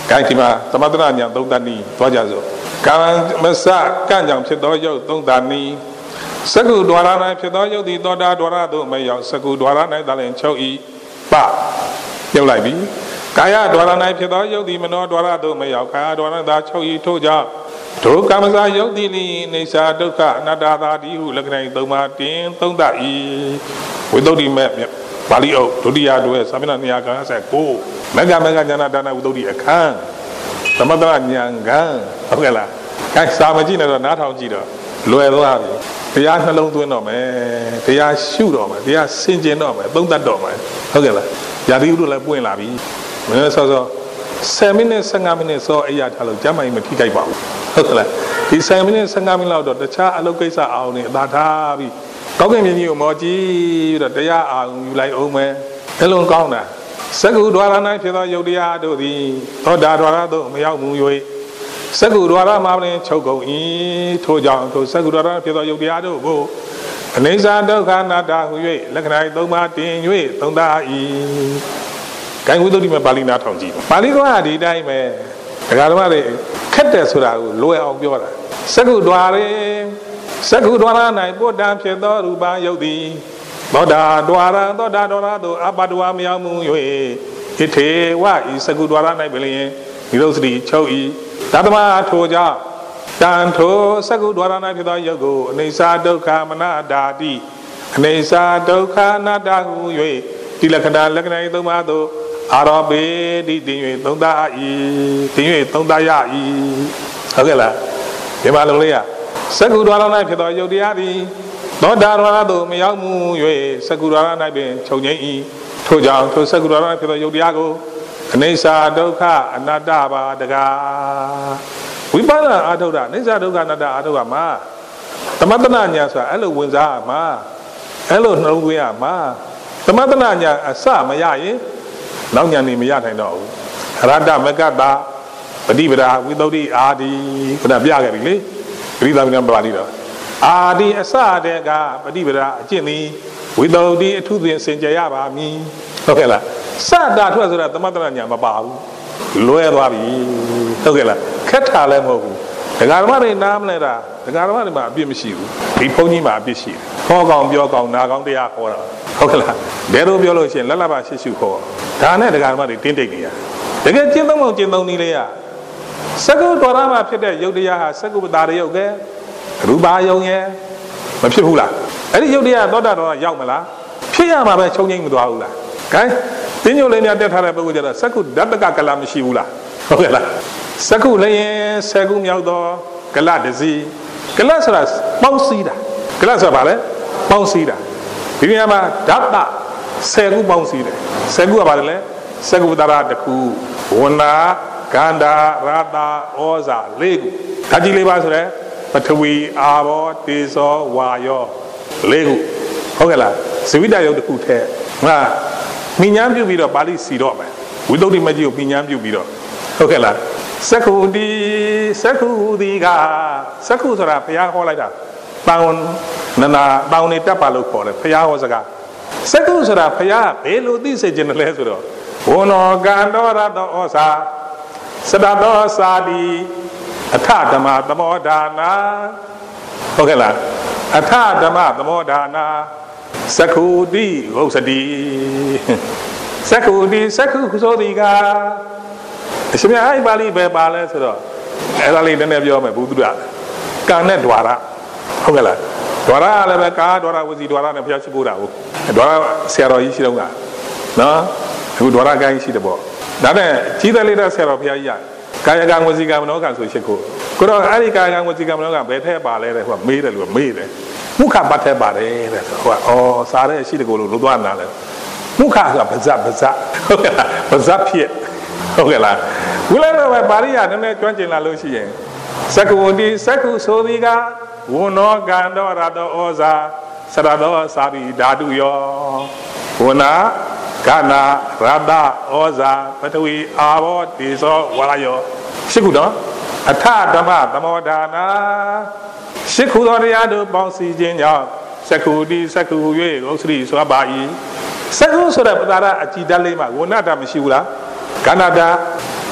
ကိုင်းဒီမှာသမထနာညာသုံးတန်နီသွားကြစို့ကာမစကံကြောင့်ဖြစ်သောယုတ်သုံးတန်နီစကုဒွါရ၌ဖြစ်သောယုတ်သည်သောတာဒွါရသို့မရောက်စကုဒွါရ၌သာလင်ချုပ်ဤပပြုတ်လိုက်ပြီကာယဒွါရ၌ဖြစ်သောယုတ်သည်မနောဒွါရသို့မရောက်ကာယဒွါရသာချုပ်ဤထို့ကြောင့်ဒုကာမစယုတ်တိလိနေစာဒုက္ခအနတ္တသာတိဟုလက္ခဏာသုံးပါးတင်သုံးသဤဝိသုဒ္ဓိမေပါဠိအုပ်ဒုတိယတွဲစာမျက်နှာနှစ်ရာ九မဂ္ဂမဂ္ဂဉာဏဒါနဝိသုဒ္ဓိအခန်းသမထဉာဏ်ကံဟုတ်ကဲ့လားအဲစာမကြည့်နဲ့တော့နားထောင်ကြည့်တော့လွယ်သွားပြီတရားနှလုံးသွင်းတော့မယ်တရားရှုတော့မယ်တရားဆင်ခြင်တော့မယ်သုံးသပ်တော့မယ်ဟုတ်ကဲ့လားယာတိဥဒ္ဓလည်းပွင့်လာပြီမင်းဆောစောဆယ်မိနစ်ဆယ်ငါးမိနစ်စောအရာထားလို့ကျမ်းမာရင်မထိကြိုက်ပါဘူးဟုတ်ကဲ့လားဒီဆယ်မိနစ်ဆယ်ငါးမိနစ်လောက်တော့တခြားအလုပ်ကိစ္စအောင်နေအသာထားပြီးကောင်းကင်မြင်းကြီးကိုမော်ကြည့်ပြီးတော့တရားအောင်ယူလိုက်အောင်မယ်ဘယ်လိုကောင်းတာစကုဒွါရ၌ဖြစ်သောယုတ်တရားတို့သည်သောတာဒွါရသို့မရောက်မူ၍စကုဒွါရမှာပင်ချုပ်ကုန်၏ထို့ကြောင့်ထိုစကုဒွါရဖြစ်သောယုတ်တရားတို့ကိုအနိစ္စဒုက္ခအနတ္တဟု၍လက္ခဏာသုံးပါးတင်၍သုံးသ၏ဂိုင်းဝိသုဒ္ဓိမှာပါဠိနာထောင်ကြည့်ပါဠိတော်ကဒီတိုင်းပဲဒကာဓမ္မတွေခက်တယ်ဆိုတာကိုလွယ်အောင်ပြောတာစကုဒွါရေစကုဒွါရ၌ပုတ္တံဖြစ်သောရူပယုတ်သည်သောတာဒွါရသောတာဒွါရသို့အပတ္တဝါမရောက်မှု၍ဣထေဝဤစကုဒွါရ၌ပင်နိရောဓတိချုပ်၏တတမထိုကြောင့်တန်ထိုစကုဒွါရ၌ဖြစ်သောယုတ်ကိုအနိစ္စဒုက္ခမနတာတိအနိစ္စဒုက္ခအနတ္တဟု၍ဒီလက္ခဏာလက္ခဏာသုံးပါးသို့အာရောပေတိတင်၍သုံးသ၏တင်၍သုံးသရ၏ဟုတ်ကဲ့လားဒီမှာလုံးလေးကစကုဒွါရ၌ဖြစ်သောယုတ်တရားသည်သောတာဒွါရသို့မရောက်မှု၍စကုဒွါရ၌ပင်ချုပ်ငြိမ်း၏ထို့ကြောင့်ထိုစကုဒွါရ၌ဖြစ်သောယုတ်တရားကိုအနိစ္စဒုက္ခအနတ္တပါတကားဝိပဿနာအာထုဒ္ဓအနိစ္စဒုက္ခအနတ္တအာထုဒ္ဓမှာသမထနာညာဆိုတာအဲ့လိုဝင်စားရမှာအဲ့လိုနှလုံးသွင်းရမှာသမထနာညာအစမရရင်နောက်ညာနေမရနိုင်တော့ဘူးရတ္တမကတ္တပฏิပဒါဝိသုဒ္ဓိအာဒီခုနပြခဲ့ပြီလေပရိသတ်ဉာဏ်ပါဠိတော်အာဒီအစတဲ့ကပฏิပဒါအကျင့်သည်ဝိသုဒ္ဓိအထုသွင်းစင်ကြရပါမည်ဟုတ်ကဲ့လားစတာထွက်ဆိုတာသမထနာညာမပါဘူးလွဲသွားပြီဟုတ်ကဲ့လားခက်တာလည်းမဟုတ်ဘူးဒကာဓမ္မတွေနားမလဲတာဒကာဓမ္မတွေမှာအပြစ်မရှိဘူးဒီဘုန်းကြီးမှာအပြစ်ရှိတယ်ခေါ်ကောင်ပြောကောင်နာကောင်တရားခေါ်တာဟုတ်ကဲ့လားဘယ်လိုပြောလို့ရှိရင်လက်လက်ပါရှစ်ရှုခေါ်ဒါနဲ့ဒကာဓမ္မတွေတင်းတိတ်နေရတကယ်ကျင့်သုံးအောင်ကျင့်သုံးနည်းလေးရစကုဒွါရမှာဖြစ်တဲ့ယုတ်တရားဟာစကုပ္ပတာရယုတ်ကဲရူပါယုံရဲ့မဖြစ်ဘူးလားအဲ့ဒီယုတ်တရားသောတာတော်ရောက်မလားဖြစ်ရမှာပဲချုံငိမ့်မသွားဘူးလားဂိုင်းတင်းညိုလေးများတက်ထားတဲ့ပုဂ္ဂိုလ်ကျတော့စကုဓတ္တကကလမရှိဘူးလားဟုတ်ကဲ့လားစကုလည်းရင်ဆယ်ခုမြောက်သောကလတစီကလဆိုတာပေါင်းစည်းတာကလဆိုတာဗာလဲပေါင်းစည်းတာဒီနေရာမှာဓာတ်တဆယ်ခုပေါင်းစည်းတယ်ဆယ်ခုကဗာလဲစကုတရတခုဝနာကန္တာရတာဩဇာလေးခုဓာတ်ကြီးလေးပါဆိုရဲပထဝီအာဘောတေဇောဝါယောလေးခုဟုတ်ကဲ့လားဇဝိတယုတ်တစ်ခုထဲငါမိညာပြုပြီးတော့ပါဠိစီတော့မယ်ဝိသုဒ္ဓိမကြီးကိုမိညာပြုပြီးတော့ဟုတ်ကဲ့လားစက္ခုတိစက္ခုတိကစက္ခုဆိုတာဘုရားဟောလိုက်တာတောင်းနနာတောင်းနေတက်ပါလို့ခေါ်တယ်ဘုရားဟောစကားစက္ခုဆိုတာဘုရားဘယ်လိုသိစေခြင်းလဲဆိုတော့ဝဏောကန္တောရတောဩဇာစတတောစာတိအထဓမ္မသမောဒါနာဟုတ်ကဲ့လားအထဓမ္မသမောဒါနာစက္ခုတိဝုစတိစက္ခုတိစက္ခုဆိုတိကအရှင်မြတ်အဲ့ပါဠိပဲပါလဲဆိုတော့အဲ့ဒါလေးနည်းနည်းပြောမယ်ဘုသူရကံနဲ့ဓွာရဟုတ်ကဲ့လားဓွာရလည်းပဲကာဓွာရဝစီဓွာရနဲ့ဘုရားရှိခိုးတာဟုတ်ဓွာရဆရာတော်ကြီးရှိတော့ကနော်အခုဓွာရကိုင်းရှိတယ်ပေါ့ဒါနဲ့ကြီးတယ်လေးတဲ့ဆရာတော်ဘုရားကြီးကကာယကံဝစီကံမနောကံဆိုရှိခိုးကိုတော့အဲ့ဒီကာယကံဝစီကံမနောကံဘယ်ထဲပါလဲတဲ့ဟိုကမေးတယ်လို့မေးတယ်မုခပတ်ထဲပါတယ်တဲ့ဟိုကအော်စားတဲ့ရှိတကိုလို့လို့သွားနာလဲမုခကဗဇတ်ဗဇတ်ဟုတ်ကဲ့လားဗဇတ်ဖြစ်ဟုတ်ကဲ့လားဘုလည်းတော့ပါရိယာနည်းနည်းကျွမ်းကျင်လာလို့ရှိရင်စက္ကုတိစက္ခုဆိုသည်ကဝနောကန္တောရတောဩဇာစရတောစာပိဓာတုယောဝနာကနာရတဩဇာပထဝီအာဘောတေဇောဝါယောရှိခုနော်အထဓမ္မသမောဒါနာရှိခုသောတရားတို့ပေါင်းစည်းခြင်းကြောင့်စက္ခုတိစက္ခု၍ဥစ္စရိဆိုပါ၏စက္ခုဆိုတဲ့ပဒါရအကြည်တတ်လေးမှာဝဏတာမရှိဘူးလားကန္နာတာ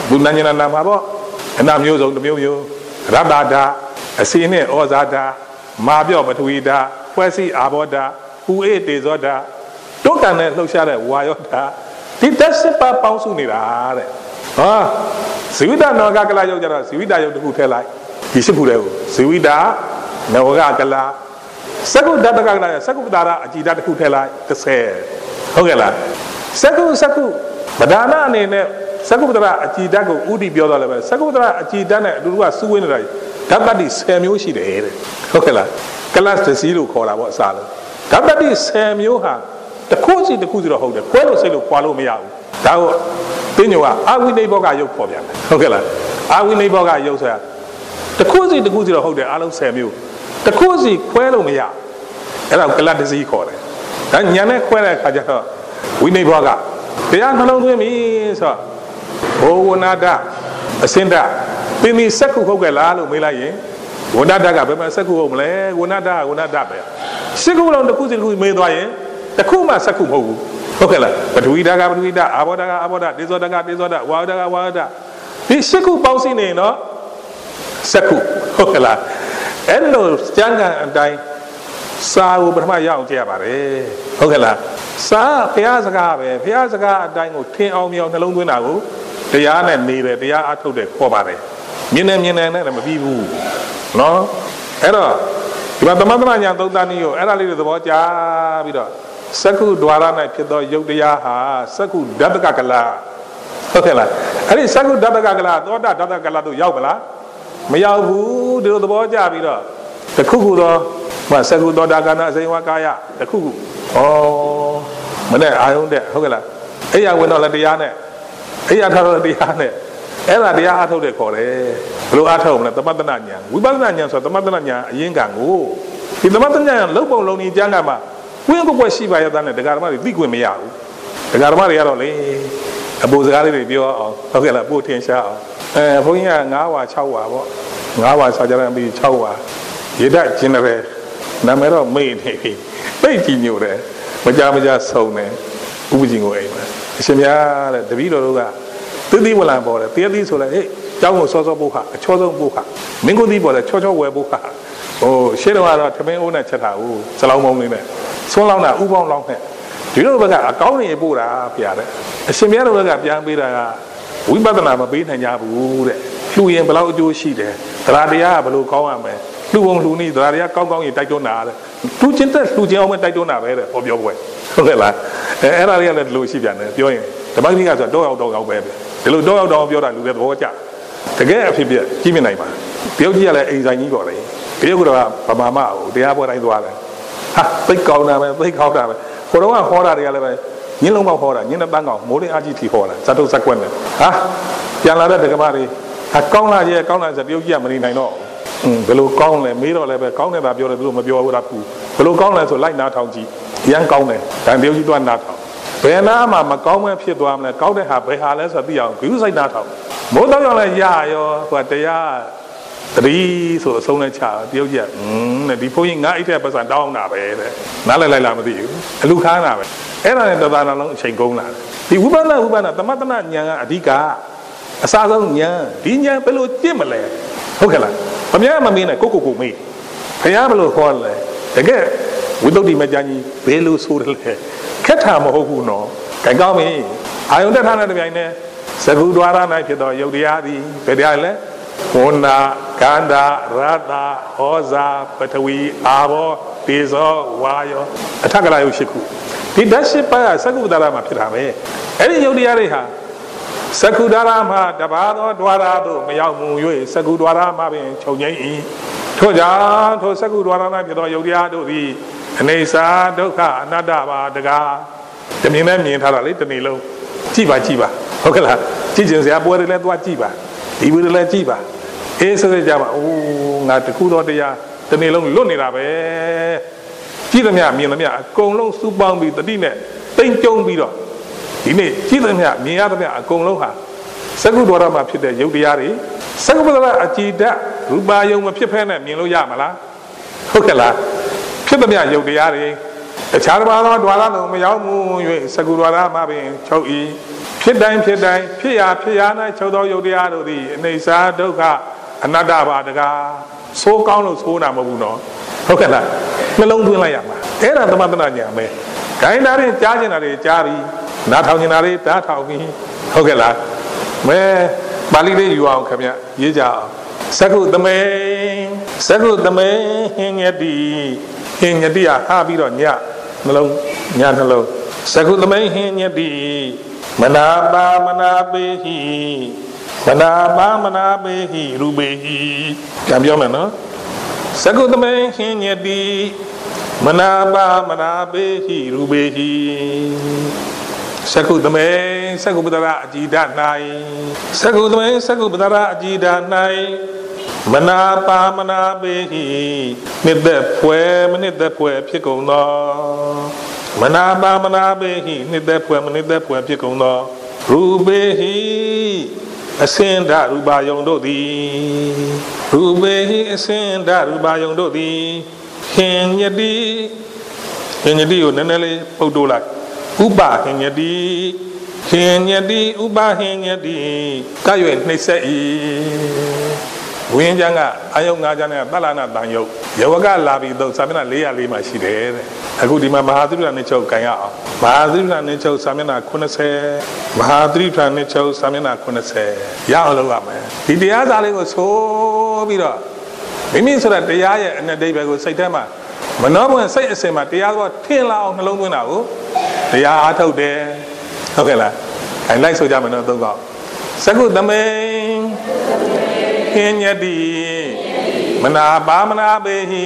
ဘူးနာညနာနာမှာပေါ့အနာမျိုးစုံတစ်မျိုးမျိုးရတ္တာဓာအစီနဲ့ဩဇာဓာမာပြော့ပထဝီဓာဖွဲ့စည်းအာဘောဓာဥအေတေဇောဓာတုတ်တန်နဲ့လှုပ်ရှားတဲ့ဝါယောဓာဒီဓာတ်စစ်ပါပေါင်းစုနေတာတဲ့ဟာဇီဝိတနောဂကလယုတ်ကြတော့ဇီဝိတယုတ်တစ်ခုထည့်လိုက်ဒီရှိခုတဲ့ကိုဇီဝိတနောဂကလစကုဓာတကကလစကုပတာရအကြည်ဓာတ်တစ်ခုထည့်လိုက်တစ်ဆယ်ဟုတ်ကဲ့လားစကုစကုဗဒါနအနေနဲ့စကုပတရအကြည်ဓာတ်ကိုဥတီပြောတော့လည်းပဲစကုပတရအကြည်ဓာတ်နဲ့အတူတူကစူးဝင်းနေတာဓာတ်တတိဆယ်မျိုးရှိတယ်တဲ့ဟုတ်ကဲ့လားကလတ်တစီလို့ခေါ်တာပေါ့အစားလို့ဓာတ်တတိဆယ်မျိုးဟာတစ်ခုစီတစ်ခုစီတော့ဟုတ်တယ်ခွဲလို့စိတ်လို့ခွာလို့မရဘူးဒါကိုသိညိုကအာဝိနိဘောကရုပ်ခေါ်ပြန်တယ်ဟုတ်ကဲ့လားအာဝိနိဘောကရုပ်ဆိုတာတစ်ခုစီတစ်ခုစီတော့ဟုတ်တယ်အားလုံးဆယ်မျိုးတစ်ခုစီခွဲလို့မရအဲ့ဒါကလတ်တစီခေါ်တယ်ဒါညာနဲ့ခွဲတဲ့အခါကျတော့ဝိနိဘောကတရားနှလုံးသွင်းပြီဆိုတော့ဘောဝနာတအစင်တပင်မီစက္ခုဟုတ်ကဲ့လားလို့မေးလိုက်ရင်ဝဏ္ဏတကဘယ်မှာစက္ခုဟုတ်မလဲဝဏ္ဏတဝဏ္ဏတပဲစက္ခုလုံးတစ်ခုစီတစ်ခုမေးသွားရင်တစ်ခုမှစက္ခုမဟုတ်ဘူးဟုတ်ကဲ့လားပထဝီဓာတ်ကပထဝီဓာတ်အာဘောဓာတ်ကအာဘောဓာတ်ဒေဇောဓာတ်ကဒေဇောဓာတ်ဝါဓာတ်ကဝါဓာတ်ဒီစက္ခုပေါင်းစည်းနေနော်စက္ခုဟုတ်ကဲ့လားအဲ့လိုကျမ်းဂန်အတိုင်းစာကိုပထမရအောင်ကြည့်ရပါတယ်ဟုတ်ကဲ့လားစာဘုရားစကားပဲဘုရားစကားအတိုင်းကိုထင်အောင်မြောင်နှလုံးသွင်းတာကိုတရားနဲ့နေတယ်တရားအထုတ်တယ်ခေါ်ပါတယ်မြင်နေမြင်နေနဲ့လည်းမပြီးဘူးနော်အဲ့တော့ဒီမှာသမထမညာသုံးသနည်းကိုအဲ့ဒါလေးတွေသဘောကျပြီးတော့စက္ခုဒွါရ၌ဖြစ်သောယုတ်တရားဟာစက္ခုဓာတကကလဟုတ်ကဲ့လားအဲ့ဒီစက္ခုဓာတကကလသောတာဓာတကလတို့ရောက်ပါလားမရောက်ဘူးဒီလိုသဘောကျပြီးတော့တခုခုသောမစက္ခုသောတာကနာအစိဝကာယတခုခုဩမနဲ့အာယုံတဲ့ဟုတ်ကဲ့လားအဲ့ရဝင်တော့လည်းတရားနဲ့အဲ့ရထားတော့တရားနဲ့အဲ့ဒါတရားအထုတ်တဲ့ခေါ်တယ်ဘယ်လိုအထုတ်မလဲသမတနာဉာဏ်ဝိပဿနာဉာဏ်ဆိုသမတနာဉာဏ်အရင်ကံကိုဒီသမတနာဉာဏ်လုံပုံလုံနေကျမ်းကမှာဝိဉ္ဇဉ်ကွက်ရှိပါရဲ့သားနဲ့ဒကာဓမ္မတွေသိခွင့်မရဘူးဒကာဓမ္မတွေကတော့လေအပူစကားလေးတွေပြောအောင်ဟုတ်ကဲ့လားပို့ထင်ရှားအောင်အဲဘုန်းကြီးက၅ဝါ၆ဝါပေါ့၅ဝါစာကြရံပြီး၆ဝါရေတကျင်တယ်နာမည်တော့မေ့နေပြီသိကြည့်ညို့တယ်မကြမကြဆုံတယ်ဥပ္ပဇင်ကိုအိမ်မှာအရှင်များတဲ့တပည့်တော်တို့ကသီးသီးဝလံပေါ်တယ်တရားသီးဆိုလဲဟေ့ကျောင်းကိုစောစောပို့ခအချောဆုံးပို့ခမင်းကိုသီးပေါ်တယ်ချောချောဝယ်ပို့ခဟိုရှေ့တော့ကတော့ထမင်းအိုးနဲ့ချက်တာဟုတ်စလောင်းမုံလေးနဲ့ဆွန်းလောင်းတာဥပေါင်းလောင်းနဲ့ဒီလိုဘက်ကအကောင်းနေပို့တာဖျားတဲ့အရှင်များတို့ဘက်ကပြန်ပေးတာကဝိပဿနာမပေးနိုင်ကြဘူးတဲ့လှူရင်ဘယ်လောက်အကျိုးရှိတယ်တရားတရားကဘယ်လိုကောင်းရမလဲလှူပုံလှူနည်းတရားတရားကောင်းကောင်းရင်တိုက်တွန်းတာတဲ့လှူချင်းတက်လှူချင်းအောင်ပဲတိုက်တွန်းတာပဲတဲ့ဟောပြောပွဲဟုတ်ကဲ့လားအဲအဲ့ဒါတွေကလည်းဒီလိုရှိပြန်တယ်ပြောရင်ဓမ္မဂိကဆိုတော့တောက်တောက်ရောက်ပဲဒီလိုတောက်တောက်ပြောတာလူတွေသဘောကျတကယ်အဖြစ်ပြကြီးမြင်နိုင်ပါတရုတ်ကြီးကလည်းအိမ်ဆိုင်ကြီးပေါ်တယ်တရုတ်ကတော့ဗမာမဟုတ်တရားပွဲတိုင်းသွားတယ်ဟာသိကောင်းတာပဲသိကောင်းတာပဲခေါတော့ကဟောတာတွေကလည်းပဲညင်းလုံးပေါက်ဟောတာညင်းတဲ့တန်းကောင်မိုးလင်းအကြီးထီဟောတာဇတ်တုဇက်ကွက်နဲ့ဟာပြန်လာတဲ့ဒကမတွေဟာကောင်းလာရဲ့ကောင်းလာဆိုတရုတ်ကြီးကမနေနိုင်တော့อืมဘယ်လိုကောင်းလဲမေးတော့လည်းပဲကောင်းနေတာပြောတယ်သူတို့မပြောဘူးလားဘူးဘယ်လိုကောင်းလဲဆိုလိုက်နာထောင်ကြည့်ရမ်းကောင်းတယ်ဒါတရုတ်ကြီးသွားနာထောင်ဘယ်နာမှမကောင်းမဲဖြစ်သွားမလဲကောင်းတဲ့ဟာဘယ်ဟာလဲဆိုသိအောင်ဂရုစိုက်နာထောင်မိုးတော့ရောက်လဲရရောဟိုတရားတတိဆိုအဆုံးနဲ့ချတရုတ်ကြီးอืมတဲ့ဒီဘုန်းကြီးငါအိတ်တဲ့ပတ်စံတောင်းတာပဲတဲ့နားလဲလိုက်လာမသိဘူးအလူခါးတာပဲအဲ့ဒါနဲ့တသားလုံးအချိန်ကုန်လာတယ်ဒီဝိပဿနာဝိပဿနာသမထနာဉာဏ်ကအဓိကအစားဆုံးဉာဏ်ဒီဉာဏ်ဘယ်လိုကျင့်မလဲဟုတ်ကဲ့လားဘုရားမမင်းနဲ့ကိုကိုကိုမေးဘုရားဘယ်လိုဟောလဲတကယ်ဝိသုဒ္ဓိမကျမ်းကြီးဘယ်လိုဆိုတယ်လဲခက်တာမဟုတ်ဘူးနော်ကြိုင်ကောင်းပြီအာယုန်တက်ထားတဲ့ပြိုင်နဲ့သကုဒွါရ၌ဖြစ်သောယုတ်တရားသည်ဘယ်တရားလဲဝဏ္ဏကန္တာရတဟောဇာပထဝီအာဘောတေဇောဝါယောအထက်ကလာယုတ်ရှိခုဒီဓာတ်ရှိပါးကသကုဒ္ဒရာမှာဖြစ်တာပဲအဲ့ဒီယုတ်တရားတွေဟာသကုဒ္ဒရာမှာတပါးသောဒွါရတို့မရောက်မှု၍သကုဒ္ဒရာမှာပင်ချုပ်ငိမ့်၏ထို့ကြောင့်ထိုသကုဒ္ဒရာ၌ဖြစ်သောယုတ်တရားတို့သည်အနေစာဒုက္ခအနတ္တပါတကားတမြင်နဲ့မြင်ထားတာလေတနေ့လုံးကြည့်ပါကြည့်ပါဟုတ်ကဲ့လားကြည့်ကျင်စရာပွဲတွေလည်းသွားကြည့်ပါဒီပွဲတွေလည်းကြည့်ပါအေးဆိုကြပါအိုးငါတခုတော့တရားတနေ့လုံးလွတ်နေတာပဲကြည့်သမျှမြင်သမျှအကုန်လုံးစူပေါင်းပြီးတတိနဲ့တိမ်ကျုံပြီးတော့ဒီနေ့ကြည့်သမျှမြင်ရသမျှအကုန်လုံးဟာသကုဒ္ဒရာမှာဖြစ်တဲ့ယုတ်တရားတွေသကုပ္ပဒရာအကြည်ဓာတ်ရူပါယုံမဖြစ်ဖဲနဲ့မြင်လို့ရမလားဟုတ်ကဲ့လားဖြစ်သမျှယုတ်တရားတွေတခြားတစ်ပါးသောဒွါရလုံးမရောက်မှု၍သကုဒ္ဒရာမှာပင်ချုပ်၏ ဖြဖြစ်တိုင်းဖြစ်တိုင်းဖြစ်ရဖြစ်ရ၌ချုပ်သောယုတ်တရားတို့သည်အနေစာဒုက္ခအနတ္တပါတကားဆိုးကောင်းလို့ဆိုးတာမဟုတ်ဘူးနော်ဟုတ်ကဲ့လားနှလုံးသွင်းလိုက်ရမှာအဲ့ဒါသမထနာညာပဲဂိုင်းသားရင်ကြားကျင်တာတွေကြားပြီးနားထောင်ကျင်တာတွေနားထောင်ပြီးဟုတ်ကဲ့လားမဲပါဠိလေးယူအောင်ခင်ဗျရေးကြအောင်သက္ကုသမေသက္ကုသမေဟင်ညတိဟင်ညတိဟာဟာပြီးတော့ညနှလုံးညနှလုံးသက္ကုသမေဟင်ညတိမနာပါမနာပေဟိမနာပါမနာပေဟိရူပေဟိကြံပြောမယ်နော်သက္ကုသမေဟင်ညတိမနာပါမနာပေဟိရူပေဟိသက္ကုသမေသက္ကုပတရအကြည်ဓာ၌သက္ကုသမေသက္ကုပတရအကြည်ဓာ၌မနာပါမနာပေဟိနှစ်သက်ဖွယ်မနှစ်သက်ဖွယ်ဖြစ်ကုန်သောမနာပါမနာပေဟိနှစ်သက်ဖွယ်မနှစ်သက်ဖွယ်ဖြစ်ကုန်သောရူပေဟိအစင်ဓာရူပါယုံတို့သည်ရူပေဟိအစင်ဓာရူပါယုံတို့သည်ဟင်ညတိဟင်ညတိကိုနည်းနည်းလေးပုတ်တိုးလိုက်ဥပဟင်ညတိဟင်ညတိဥပဟင်ညတိကရွယ်နှိမ့်ဆက်ဤဝင်းကျမ်းကအာယုံငါးကျမ်းနဲ့သလနာတန်ယုတ်ယဝကလာပြီးတော့စာမျက်နှာ၄၀၄မှာရှိတယ်တဲ့အခုဒီမှာမဟာသရိပ္ပံနှစ်ချုပ်ကန်ရအောင်မဟာသရိပ္ပံနှစ်ချုပ်စာမျက်နှာ၉၀မဟာသရိပ္ပံနှစ်ချုပ်စာမျက်နှာ၉၀ရအောင်လုပ်ရမယ်ဒီတရားစာလေးကိုဆိုပြီးတော့မိမိဆိုတဲ့တရားရဲ့အနတိဘယ်ကိုစိတ်ထဲမှာမနှောပွင့်စိတ်အစဉ်မှာတရားတော်ထင်လာအောင်နှလုံးသွင်းတာကိုတရားအားထုတ်တယ်ဟုတ်ကဲ့လားအဲလိုက်ဆိုကြမယ်နော်သုံးခေါက်သက္ကုသမေဟင်ညတိမနာပါမနာပေဟိ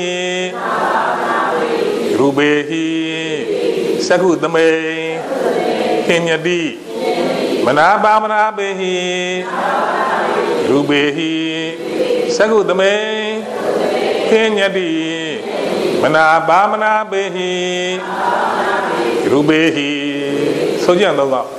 ရူပေဟိသက္ကုသမေဟင်ညတိမနာပါမနာပေဟိရူပေဟိသက္ကုသမေဟင်ညတိမနာပါမနာပေဟိရူပေဟိဆိုကြတော့ကော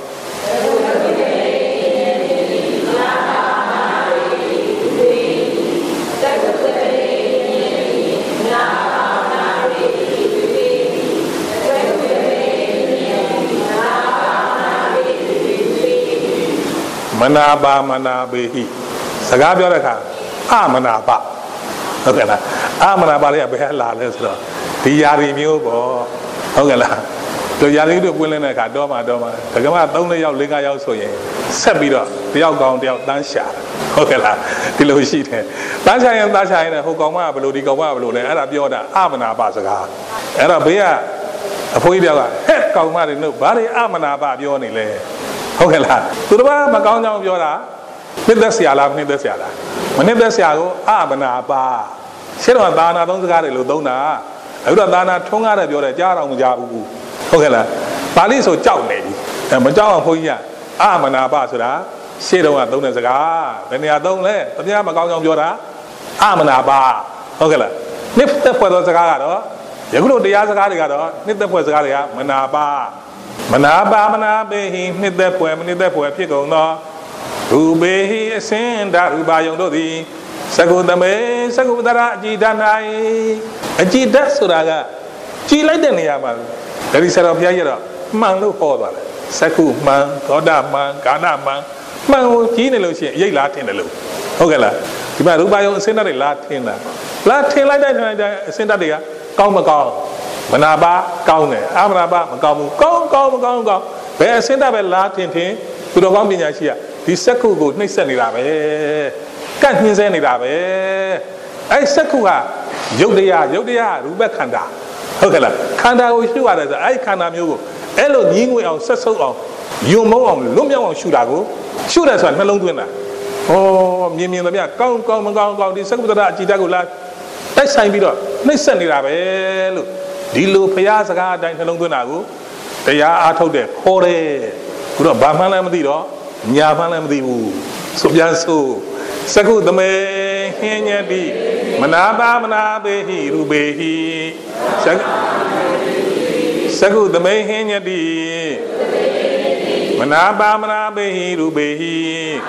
မနာပါမနာပေဟိစကားပြောတဲ့အခါအမနာပါဟုတ်ကဲ့လားအမနာပါလေးကဘယ်လာလဲဆိုတော့ဒီຢာရီမျိုးပေါ့ဟုတ်ကဲ့လားတို့ຢာရီတို့ပွင့်လင်းတဲ့အခါတော့မှတော့မှဒကမ၃၄ယောက်၄၅ယောက်ဆိုရင်ဆက်ပြီးတော့တယောက်ကောင်းတယောက်တန်းရှာဟုတ်ကဲ့လားဒီလိုရှိတယ်တန်းရှာရင်တန်းရှာရင်ဟိုကောင်မကဘယ်လိုဒီကောင်မကဘယ်လိုလဲအဲ့ဒါပြောတာအမနာပါစကားအဲ့တော့ဘေးကအဖိုးကြီးတယောက်ကဟဲ့ကောင်မတွေတို့ဘာတွေအမနာပါပြောနေလဲဟုတ်ကဲ့လားသူတို့ကမကောင်းကြောင်ပြောတာနှစ်သက်ဆရာလားမနှစ်သက်ဆရာလားမနှစ်သက်ဆရာကိုအမနာပါရှင်းတော့သာနာသုံးစကားတွေလို့သုံးတာအခုတော့သာနာထုံးကားတယ်ပြောတယ်ကြားတော့မကြားဘူးဟုတ်ကဲ့လားပါဠိဆိုကြောက်နေပြီအဲမကြောက်အောင်ဘုန်းကြီးကအမနာပါဆိုတာရှင်းတော့ကသုံးတဲ့စကားဘယ်နေရာသုံးလဲတပြားမကောင်းကြောင်ပြောတာအမနာပါဟုတ်ကဲ့လားနှစ်သက်ဖွဲ့သောစကားကတော့ယခုလိုတရားစကားတွေကတော့နှစ်သက်ဖွဲ့စကားတွေကမနာပါမနာပါမနာပေဟိနှစ်သက်ဖွယ်မနှစ်သက်ဖွယ်ဖြစ်ကုန်သောရူပေဟိအစင်ဓာရူပါယုံတို့သည်သက္ကုသမေသက္ကုပတရအကြည်ဓာ၌အကြည်ဓာဆိုတာကကြည်လိုက်တဲ့နေရာမှာဒါဒီဆရာတော်ဘုရားကြီးတော့မှန်လို့ဟောသွားတယ်သက္ကုမှန်သောတာမှန်ကာဏမှန်မှန်ကိုကြည်နေလို့ရှိရင်ရိတ်လားထင်တယ်လို့ဟုတ်ကဲ့လားဒီမှာရူပါယုံအစင်ဓာတ်တွေလားထင်တာလားထင်လိုက်တဲ့အစင်ဓာတ်တွေကကောင်းမကောင်းမနာပါကောင်းတယ်အမနာပါမကောင်းဘူးကောင်းကောင်းမကောင်းကောင်းဘယ်အစင်းတပဲလားထင်ထင်သူတော်ကောင်းပညာရှိကဒီစက္ခုကိုနှိမ့်ဆက်နေတာပဲကန့်နှင်းဆဲနေတာပဲအဲ့စက္ခုကရုပ်တရားရုပ်တရားရူပခန္ဓာဟုတ်ကဲ့လားခန္ဓာကိုရှုရတယ်ဆိုအဲ့ခန္ဓာမျိုးကိုအဲ့လိုညီးငွေအောင်ဆက်ဆုပ်အောင်ယုံမုံအောင်လွတ်မြောက်အောင်ရှုတာကိုရှုတယ်ဆိုတာနှလုံးသွင်းတာဩမြင်မြင်သမျှကောင်းကောင်းမကောင်းကောင်းဒီစက္ခုတရအကြည်ဓာတ်ကိုလားတိုက်ဆိုင်ပြီးတော့နှိမ့်ဆက်နေတာပဲလို့ဒီလိုဖရာစကားအတိုင်းနှလုံးသွင်းတာကိုတရားအားထုတ်တဲ့ခေါ်တယ်ခုတော့ဘာမှန်းလည်းမသိတော့ညာမှန်းလည်းမသိဘူးဆိုပြန်ဆိုသက္ကုသမေဟင်ညတိမနာပါမနာပေဟိရူပေဟိသက္ကုသမေဟင်ညတိမနာပါမနာပေဟိရူပေဟိ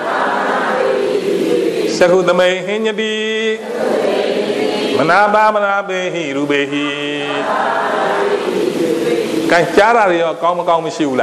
သက္ကုသမေဟင်ညတိမနာပါမနာပေဟိရူပေဟိကံကြားတာတွေရောကောင်းမကောင်းမရှိဘူးလား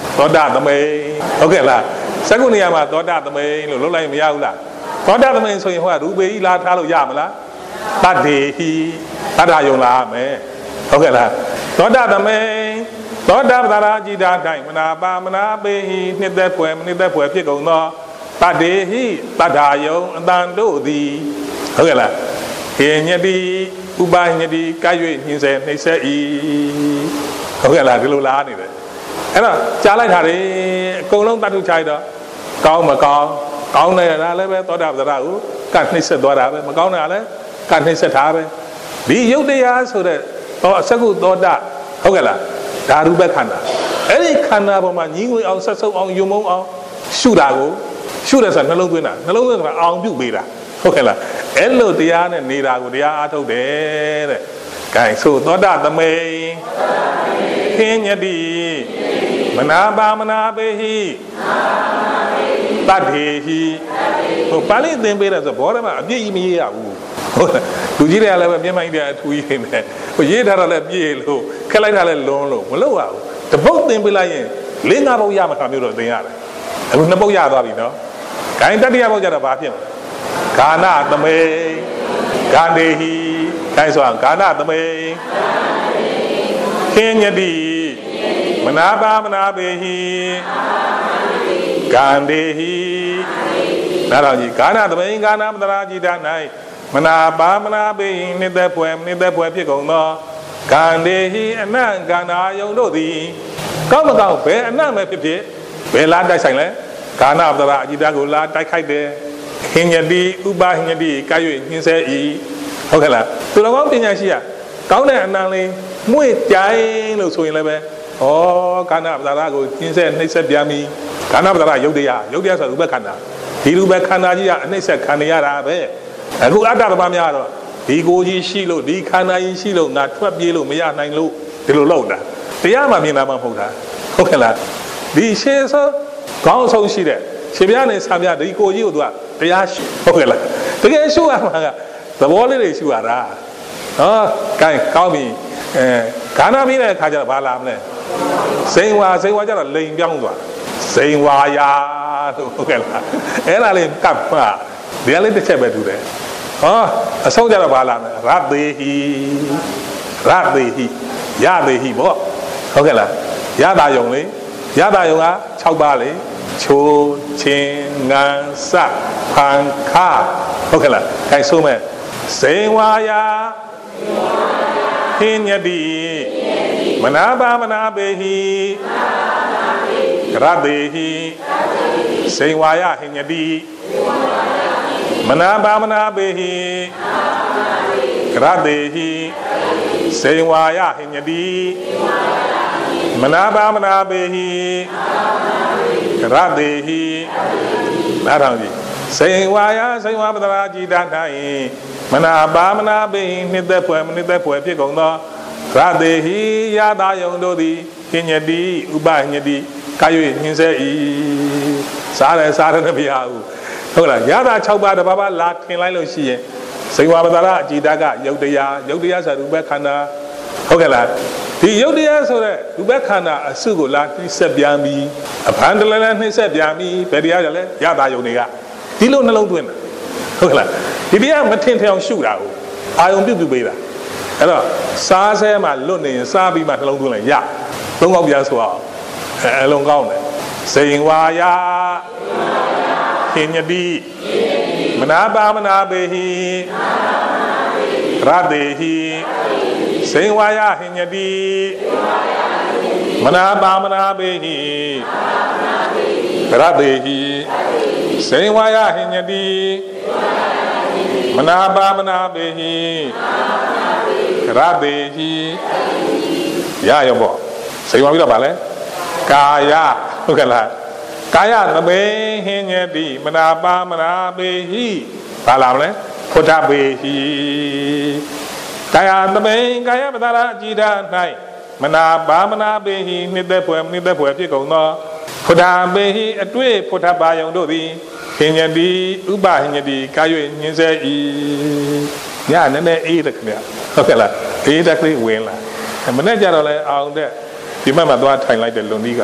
သောတာသမိန်ဟုတ်ကဲ့လားစက္ကုနေရာမှာသောတာသမိန်လို့လုပ်လိုက်မရဘူးလားသောတာသမိန်ဆိုရင်ဟိုကရူပေကြီးလာထားလို့ရမလားတတ္တေဟိတတ္တယုံလာမယ်ဟုတ်ကဲ့လားသောတာသမိန်သောတာပတ္တရာจิตာ၌မနာပါမနာပေဟိနှစ်သက်ဖွယ်မနှစ်သက်ဖွယ်ဖြစ်ကုန်သောတတ္တေဟိတတ္ထာယုံအတန်တို့သည်ဟုတ်ကဲ့လားဟိညတိဥပညတိကာယွေညင်းစေနှိမ့်ဆက်ဤဟုတ်ကဲ့လားဒီလိုလားနေတယ်အဲ့တော့ကြားလိုက်တာလေအကုန်လုံးတတ်ထုချလိုက်တော့ကောင်းမကောင်းကောင်းနေတာလည်းပဲသောတာပတ္တရာကိုကနှိမ့်ဆက်သွားတာပဲမကောင်းတာလည်းကနှိမ့်ဆက်တာပဲဒီယုတ်တရားဆိုတဲ့တော့အစကုသောတာဟုတ်ကဲ့လားဒါရူပခန္ဓာအဲ့ဒီခန္ဓာပေါ်မှာညီငွေအောင်ဆက်ဆုပ်အောင်ယုံမုံအောင်ရှုတာကိုရှုတယ်ဆိုတာနှလုံးသွင်းတာနှလုံးသွင်းဆိုတာအောင်ပြုတ်ပေးတာဟုတ်ကဲ့လားအဲ့လိုတရားနဲ့နေတာကိုတရားအားထုတ်တယ်တဲ့။ဂိုင်းဆိုသောတာသမိန်ခင်းညတိမနာပါမနာပေဟိတတ္ထေဟိဟိုပါဠိသင်ပေးတယ်ဆိုဘောဓမအပြည့်ကြီးမရေးရဘူးဟုတ်လားလူကြီးတွေကလည်းပဲမျက်မှိုက်တဲ့အထူးကြီးနေဟိုရေးထားတာလည်းပြည့်လို့ခက်လိုက်တာလည်းလွန်းလို့မလုပ်ရဘူးတပုတ်သင်ပေးလိုက်ရင်လေးငါးပုတ်ရမှတာမျိုးတော့သင်ရတယ်အခုနှစ်ပုတ်ရသွားပြီနော်ဂိုင်းတတိယပုတ်ကြတော့ဘာဖြစ်လဲဂာနသမိန်ဂန္ဒေဟိအဲဆိုဂာနသမိန်ခင်းညတိမနာပါမနာပေဟိဂန္ဒေဟိနားတော်ကြီးဂာနသမိန်ဂာနပတ္တရာจิตာ၌မနာပါမနာပေဟိနှစ်သက်ဖွယ်နှစ်သက်ဖွယ်ဖြစ်ကုန်သောဂန္ဒေဟိအနံ့ဂန္ဓာယုံတို့သည်ကောင်းမကောင်းဘယ်အနံ့ပဲဖြစ်ဖြစ်ဘယ်လားတိုက်ဆိုင်လဲဂာနပတ္တရာจิตာကိုလာတိုက်ခိုက်တယ်ဟင်ညတိဥပဟင်ညတိကာယွေညင်းဆဲဤဟုတ်ကဲ့လားသူတော်ကောင်းပညာရှိကကောင်းတဲ့အနံလေးမှု့ကြိုင်လို့ဆိုရင်လည်းပဲဩကာဏပဒါရကိုညင်းဆဲနှိမ့်ဆက်ပြန်ပြီကာဏပဒါရယုတ်တရားယုတ်တရားဆိုရူပခန္ဓာဒီရူပခန္ဓာကြီးကအနှိမ့်ဆက်ခံရတာပဲအခုအတ္တဓမ္မများတော့ဒီကိုကြီးရှိလို့ဒီခန္ဓာကြီးရှိလို့ငါထွက်ပြေးလို့မရနိုင်လို့ဒီလိုလုပ်တာတရားမှမြင်တာမှမဟုတ်တာဟုတ်ကဲ့လားဒီရှေးဆိုကောင်းဆုံးရှိတဲ့ရှင်ပြနဲ့ဆာပြဒီကိုကြီးကိုသူကတရားရှိဟုတ်ကဲ့လားတကယ်ရှုရမှာကသဘောလေးတွေရှုရတာဟောကဲကောင်းပြီအဲခန္ဓာပြီးတဲ့အခါကျတော့ဘာလာမလဲစိန်ဝါစိန်ဝါကျတော့လိန်ပြောင်းသွားစိန်ဝါယာလို့ဟုတ်ကဲ့လားအဲ့ဒါလေးကပ်ပါဒီလေးတစ်ချက်ပဲတူတယ်ဟောအဆုံးကျတော့ဘာလာမလဲရသေဟိရသေဟိရသေဟိပေါ့ဟုတ်ကဲ့လားရတာယုံလေရတာယုံက၆ပါးလေချိုးချင်းငန်းစဖန်ခါဟုတ်ကဲ့လားခိုင်ဆိုးမဲ့စေဝါယာဟိညတိမနာပါမနာပေဟိရတေဟိစေဝါယာဟိညတိမနာပါမနာပေဟိရတေဟိစေဝါယာဟိညတိမနာပါမနာပေဟိရတေဟိနားထောင်ကြည့်စေဝါယစေဝါပတ္တရာจิตာ၌မနာပါမနာပေနှစ်သက်ဖွယ်မနှစ်သက်ဖွယ်ဖြစ်ကုန်သောရတေဟိယတာယုံတို့သည်ဟိညတိဥပညတိကာယွေညင်းစေဤစားတယ်စားတယ်မရဘူးဟုတ်လားယတာ၆ပါးတပါးပါလာထင်လိုက်လို့ရှိရင်စေဝါပတ္တရာจิตာကယုတ်တရားယုတ်တရားဆိုရူပခန္ဓာဟုတ်ကဲ့လားဒီယုတ်တရားဆိုတဲ့ရူပခန္ဓာအစုကိုလာနှိမ့်ဆက်ပြန်ပြီးအဖန်တလဲလဲနှိမ့်ဆက်ပြန်ပြီးဘယ်တရားကြလဲရတာယုံတွေကဒီလိုနှလုံးသွင်းတာဟုတ်ကဲ့လားဒီတရားမထင်ထင်အောင်ရှုတာကိုအာယုံပြုတ်ပြုတ်ပေးတာအဲ့တော့စားဆဲမှာလွတ်နေရင်စားပြီးမှနှလုံးသွင်းလိုက်ရသုံးကောက်ပြန်ဆိုအောင်အလုံးကောင်းတယ်စိန်ဝါယာဟိညတိမနာပါမနာပေဟိရတေဟိစေဝါယဟိညတိမနာပါမနာပေဟိရတေဟိစေဝါယဟိညတိမနာပါမနာပေဟိရတေဟိရရောပေါ့စေဝါပြီးတော့ဗာလဲကာယဟုတ်ကဲ့လားကာယသမေဟိညတိမနာပါမနာပေဟိဘာလာမလဲဖုဒ္ဓပေဟိကာယသမိန်ကာယပတ္တရာจิตာ၌မနာပါမနာပေဟိနှစ်သက်ဖွယ်နှစ်သက်ဖွယ်ဖြစ်ကုန်သောဖုဒ္ဓပေဟိအတွေ့ဖုဒ္ဓပါယုံတို့သည်ဟိညတိဥပဟိညတိကာယွေညင်းစေဤညနည်းနည်းအေးတယ်ခင်ဗျဟုတ်ကဲ့လားအေးတက်ကလေးဝင်လာမနေ့ကျတော့လဲအောင်တဲ့ဒီဘက်မှာသွားထိုင်လိုက်တဲ့လွန်ကြီးက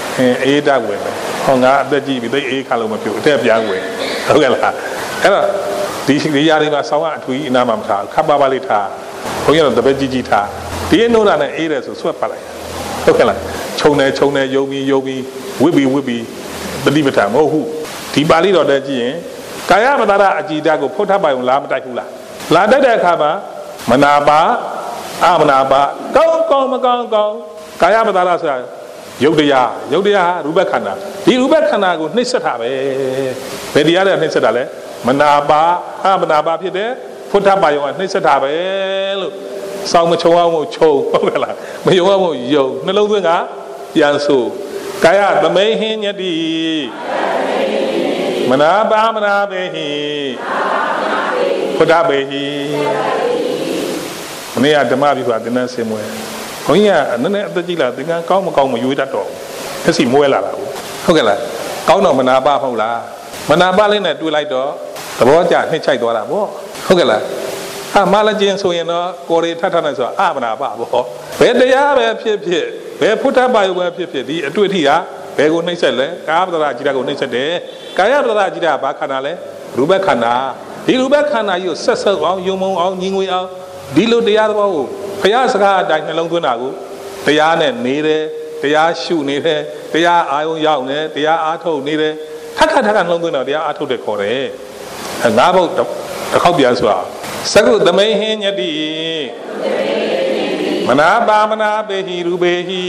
အေးတက်ဝင်တယ်ဟောငါအသက်ကြီးပြီသိအေးခါလို့မဖြစ်ဘူးအသက်ပြန်ဝင်ဟုတ်ကဲ့လားအဲ့တော့ဒီဒီຢာတွေမှာဆောင်းကအထွေကြီးအနာမှာမထားခပ်ပါပါလေးထားဘုန်းကြီးတို့တပည့်ကြီးကြီးထားဒီအနိုးတာနဲ့အေးတယ်ဆိုဆွတ်ပတ်လိုက်ဟုတ်ကဲ့လားခြုံတယ်ခြုံတယ်ယုံပြီးယုံပြီးဝစ်ပြီးဝစ်ပြီးပฏิပဋ္ဌာန်မဟုတ်ဘူးဒီပါဠိတော်တဲ့ကြည့်ရင်ကာယပတ္တရအကြည်ဓာတ်ကိုဖုတ်ထပ်ပိုင်လားမတိုက်ဘူးလားလာတတ်တဲ့အခါမှာမနာပါအမနာပါကောင်းကောင်းမကောင်းကောင်းကာယပတ္တရဆိုတာယုတ်တရားယုတ်တရားရူပခန္ဓာဒီရူပခန္ဓာကိုနှိမ့်ဆက်တာပဲဘယ်တရားနဲ့နှိမ့်ဆက်တာလဲမနာပါအမနာပါဖြစ်တယ်ဖုတ်ထပ်ပိုင်ကနှိမ့်ဆက်တာပဲလို့စောင်းမချုံအောင်မို့ချုံဟုတ်ကဲ့လားမယုံအောင်မို့ယုံနှလုံးသွင်းကပြန်ဆိုကာယသမိဟင်းညတိမနာပါမနာပေဟိဖုဒ္ဓပေဟိမနေ့ကဓမ္မပြပါတင်တဲ့ဆင်မွဲဘုန်းကြီးကနည်းနည်းအသက်ကြီးလာသင်္ကန်းကောင်းမကောင်းမရွေးတတ်တော့ဘူးမျက်စိမွဲလာတာဟုတ်ကဲ့လားကောင်းတော့မနာပါမဟုတ်လားမနာပါလေးနဲ့တွေ့လိုက်တော့သဘောကျနှိမ့်ချိုက်သွားတာပေါ့ဟုတ်ကဲ့လားအမလာချင်းဆိုရင်တော့ကိုယ်ရီထထနဲ့ဆိုတာအမနာပါပေါ့ဘယ်တရားပဲဖြစ်ဖြစ်ဘယ်ဖုဒ္ဓပါယုပဲဖြစ်ဖြစ်ဒီအတွေ့အထိဟာဘယ်ကိုနှိမ့်ဆက်လဲကာယပတ္တရအကြည်ဓာတ်ကိုနှိမ့်ဆက်တယ်ကာယပတ္တရအကြည်ဓာတ်ဘာခန္ဓာလဲရူပခန္ဓာဒီရူပခန္ဓာကြီးကိုဆက်ဆုပ်အောင်ယုံမုံအောင်ညီငွေအောင်ဒီလိုတရားသဘောကိုဘုရားစကားအတိုင်းနှလုံးသွင်းတာကိုတရားနဲ့နေတယ်တရားရှုနေတယ်တရားအာယုံရောက်နေတရားအားထုတ်နေတယ်ထပ်ထပ်ထပ်နှလုံးသွင်းတော့တရားအားထုတ်တယ်ခေါ်တယ်ငါးဘုတ်တစ်ခေါက်ပြန်ဆိုတာသကုသမိဟင်းညတိမနာပါမနာပေဟိရူပေဟိ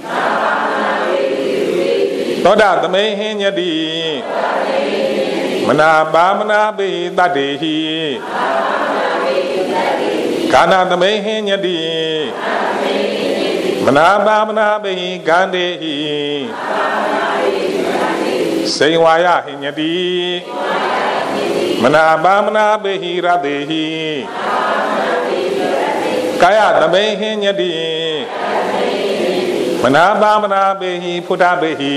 သောတာသမိဟင်းညတိမနာပါမနာပေတတ္တေဟိကာနာသမိဟင်းညတိမနာပါမနာပေဂန္တေဟိစေဝါယဟိညတိမနာပါမနာပေဟိရတေဟိကာယသမိဟင်းညတိမနာပါမနာပေဟိဖုဒ္ဓပေဟိ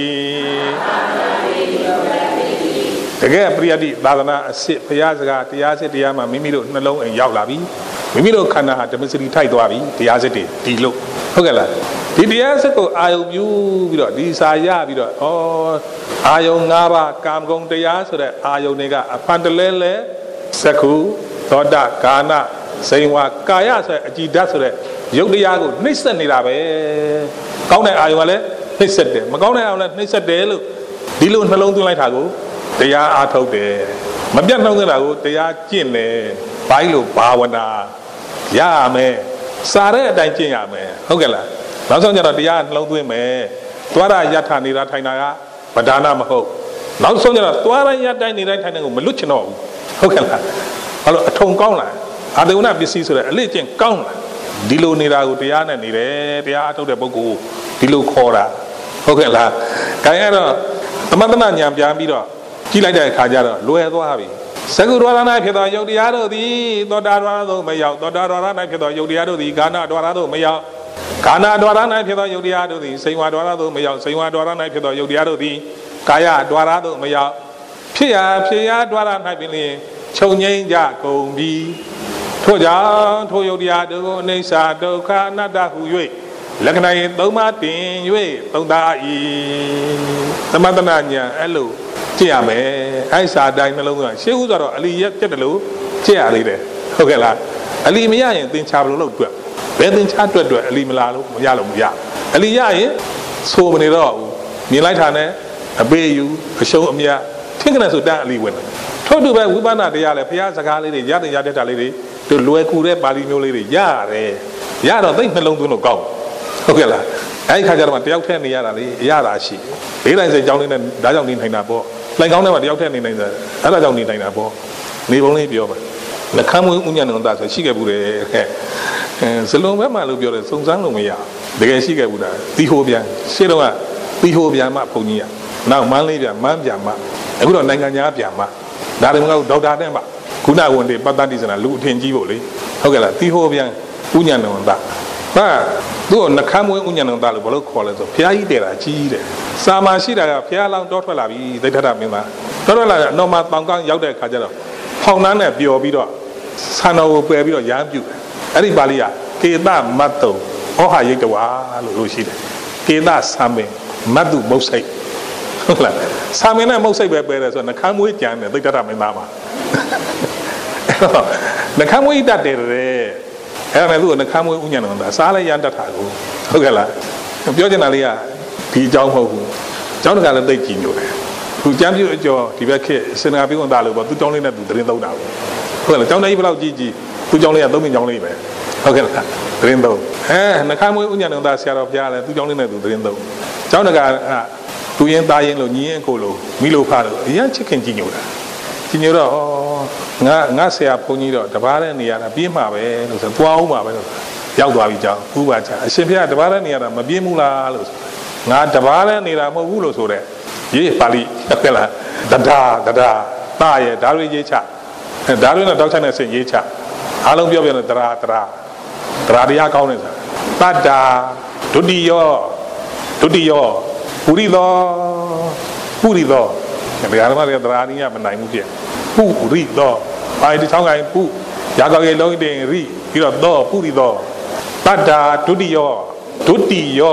တကယ်ပရိယတိသာသနာအစစ်ဘုရားစကားတရားစစ်တရားမှာမိမိတို့နှလုံးအိမ်ရောက်လာပြီမိမိတို့ခန္ဓာဟာဓမ္မစရိထိုက်သွားပြီတရားစစ်တွေဒီလို့ဟုတ်ကဲ့လားဒီတရားစစ်ကိုအာယုံပြုပြီးတော့ဒီစာရပြီးတော့ဩအာယုံ၅ပါးကာမဂုဏ်တရားဆိုတဲ့အာယုံတွေကအဖန်တလဲလဲသက္ခုသောတာကာနစိန်ဝါကာယဆိုတဲ့အကြည်ဓာတ်ဆိုတဲ့ယုတ်တရားကိုနှိမ့်ဆက်နေတာပဲကောင်းတဲ့အာယုံကလည်းနှိမ့်ဆက်တယ်မကောင်းတဲ့အာယုံလည်းနှိမ့်ဆက်တယ်လို့ဒီလိုနှလုံးသွင်းလိုက်တာကိုတရားအားထုတ်တယ်မပြတ်နှောင်းနေတာကိုတရားကျင့်တယ်ဘိုင်းလို့ဘာဝနာရရမယ်စားတဲ့အတိုင်းကျင့်ရမယ်ဟုတ်ကဲ့လားနောက်ဆုံးကျတော့တရားနှလုံးသွင်းမယ်သွားရယထာနေတာထိုင်တာကဗဒါနမဟုတ်နောက်ဆုံးကျတော့သွားရယတိုင်းနေတိုင်းထိုင်တဲ့ကိုမလွတ်ချင်တော့ဘူးဟုတ်ကဲ့လားဘာလို့အထုံကောင်းလားအာဒေဝနာပစ္စည်းဆိုတဲ့အလေးကျင့်ကောင်းလားဒီလိုနေတာကိုတရားနဲ့နေတယ်တရားအထုတ်တဲ့ပုဂ္ဂိုလ်ဒီလိုခေါ်တာဟုတ်ကဲ့လားဒါရတော့သမထနာဉာဏ်ပြန်ပြီးတော့ကြည့်လိုက်တဲ့အခါကျတော့လွယ်သွားပြီသကုဒ္ဒရ၌ဖြစ်သောယုတ်တရားတို့သည်သောတာဒွါရသို့မရောက်သောတာဒွါရ၌ဖြစ်သောယုတ်တရားတို့သည်ကာဏဒွါရသို့မရောက်ကာဏဒွါရ၌ဖြစ်သောယုတ်တရားတို့သည်စိန်ဝါဒွါရသို့မရောက်စိန်ဝါဒွါရ၌ဖြစ်သောယုတ်တရားတို့သည်ကာယဒွါရသို့မရောက်ဖြစ်ရာဖြစ်ရာဒွါရ၌ပင်လျင်ခြုံငိမ့်ကြကုန်ပြီထို့ကြောင့်ထိုယုတ်တရားတို့ကိုအိဋ္ဌာဒုက္ခအနတ္တဟု၍လက္ခဏာရင်သုံးပါးတင်၍သုံးသာ၏သမထနာဉာဏ်အဲ့လိုကြည့်ရမယ်အဲ့စာတိုင်းနှလုံးသွင်းရှေးဥစွာတော့အလီရက်ပြတ်တယ်လို့ကြည့်ရသေးတယ်ဟုတ်ကဲ့လားအလီမရရင်သင်္ချာဘယ်လိုလုပ်တွက်ဘယ်သင်္ချာတွက်တွက်အလီမလာလို့မရလို့မရအလီရရင်ဆိုမနေတော့ဘူးမြင်လိုက်တာနဲ့အပေးယူအရှုံးအမြတ်ထင်ကနဲ့ဆိုတန်းအလီဝင်တယ်ထို့တူပဲဝိပဿနာတရားလည်းဘုရားစကားလေးတွေရတဲ့ရတဲ့တာလေးတွေတို့လွယ်ကူတဲ့ပါဠိမျိုးလေးတွေရရတယ်ရတော့သိနှလုံးသွင်းလို့ကောင်းဟုတ်ကဲ့လားအဲ့ဒီခါကျတော့တယောက်တည်းနေရတာလေရတာရှိလေးတိုင်းစိတ်ကြောင်းလေးနဲ့ဒါကြောင့်နေနိုင်တာပေါ့လိုင်ကောင်းထဲမှာတယောက်တည်းနေနိုင်တယ်အဲ့ဒါကြောင့်နေနိုင်တာပေါ့နေပုံလေးပြောပါနှခမ်းမွေးဥညာဏတာဆိုရှိခဲ့ဘူးတယ်အဲဇလုံးဘက်မှာလို့ပြောတယ်စုံစမ်းလို့မရတကယ်ရှိခဲ့ဘူးလားသီဟိုပြန်ရှေ့တော့ကသီဟိုပြန်မှဘုံကြီးရနောက်မန်းလေးပြန်မန်းပြန်မှအခုတော့နိုင်ငံသားပြန်မှဒါတွေမဟုတ်ဒေါက်တာတဲ့မှခုနဝန်တွေပတ္တတိစနာလူအထင်ကြီးဖို့လေဟုတ်ကဲ့လားသီဟိုပြန်ဥညာဏတာဟာသူ့ကိုနှခမ်းမွေးဥညာဏတာလို့ဘယ်လိုခေါ်လဲဆိုဘုရားကြီးတည်တာကြီးတယ်စာမရှိတာကဘုရားလောင်းတောထွက်လာပြီသိထထမင်းသားတောထွက်လာတော့မှတောင်ကောင်းရောက်တဲ့အခါကျတော့ဖောင်းနှမ်းနဲ့ပျော်ပြီးတော့ဆန္ဒကိုပယ်ပြီးတော့ရမ်းပြုတ်တယ်အဲ့ဒီပါဠိကကေတမတ်တုံဩဟာရိတဝါလို့လို့ရှိတယ်ကေတဆံပင်မတ်တုမုတ်စိတ်ဟုတ်လားစာမင်းနဲ့မုတ်စိတ်ပဲပဲတယ်ဆိုတော့နှခမ်းမွေးကြံတယ်သိတ္တမင်းသားမှာနှခမ်းမွေးတတ်တယ်တဲ့အဲ့ဒါနဲ့သူကနှခမ်းမွေးဥညာဏ်သာစားလိုက်ရတတ်တာကိုဟုတ်ကဲ့လားပြောချင်တာလေးကဒီအကြောင်းမဟုတ်ဘူးအကြောင်းတကလည်းသိကြည့်ညို့တယ်သူကျမ်းပြုအကျော်ဒီဘက်ခေတ်စင်ကာပြေကွန်သားလို့ပေါ့သူကြောင်းလေးနဲ့သူသတင်းသုံးတာပေါ့ဟုတ်ကဲ့လားကြောင်းလေးဘယ်လောက်ကြီးကြီးသူကြောင်းလေးကသုံးမိကြောင်းလေးပဲဟုတ်ကဲ့လားသတင်းသုံးအဲနှခမ်းမွေးဥညာဏ်သာဆရာတော်ဘုရားလည်းသူကြောင်းလေးနဲ့သူသတင်းသုံးကြောင်းတကသူရင်သားရင်လို့ညီရင်ကိုလို့မိလို့ဖားလို့အရင်ချစ်ခင်ကြည့်ညို့တာကြည့်ညို့တော့ငါငါဆရာဘုန်းကြီးတော့တပါးတဲ့နေရာကပြေးမှာပဲလို့ဆိုသွားအောင်ပါပဲလို့ရောက်သွားပြီကြောင်းဥပါချအရှင်ဘုရားတပါးတဲ့နေရာကမပြေးဘူးလားလို့ငါတပါးတဲ့နေတာမဟုတ်ဘူးလို့ဆိုတဲ့ရေးပါဠိဟုတ်ကဲ့လားတဒါတဒါတာရဲ့ဓာရီရေးချဓာရီနဲ့တောက်ချနဲ့ဆင်ရေးချအားလုံးပြောပြတယ်တရာတရာတရာတရားကောင်းတယ်ဆိုတာတဒါဒုတိယဒုတိယပုရိသောပုရိသောဒီအားလုံးကတရာနည်းမနိုင်ဘူးပြပုရိသောအဲဒီချောင်းကိုင်းပုရာကောက်ရဲ့လုံးတင်ရိပြီးတော့သောပုရိသောတဒါဒုတိယဒုတိယ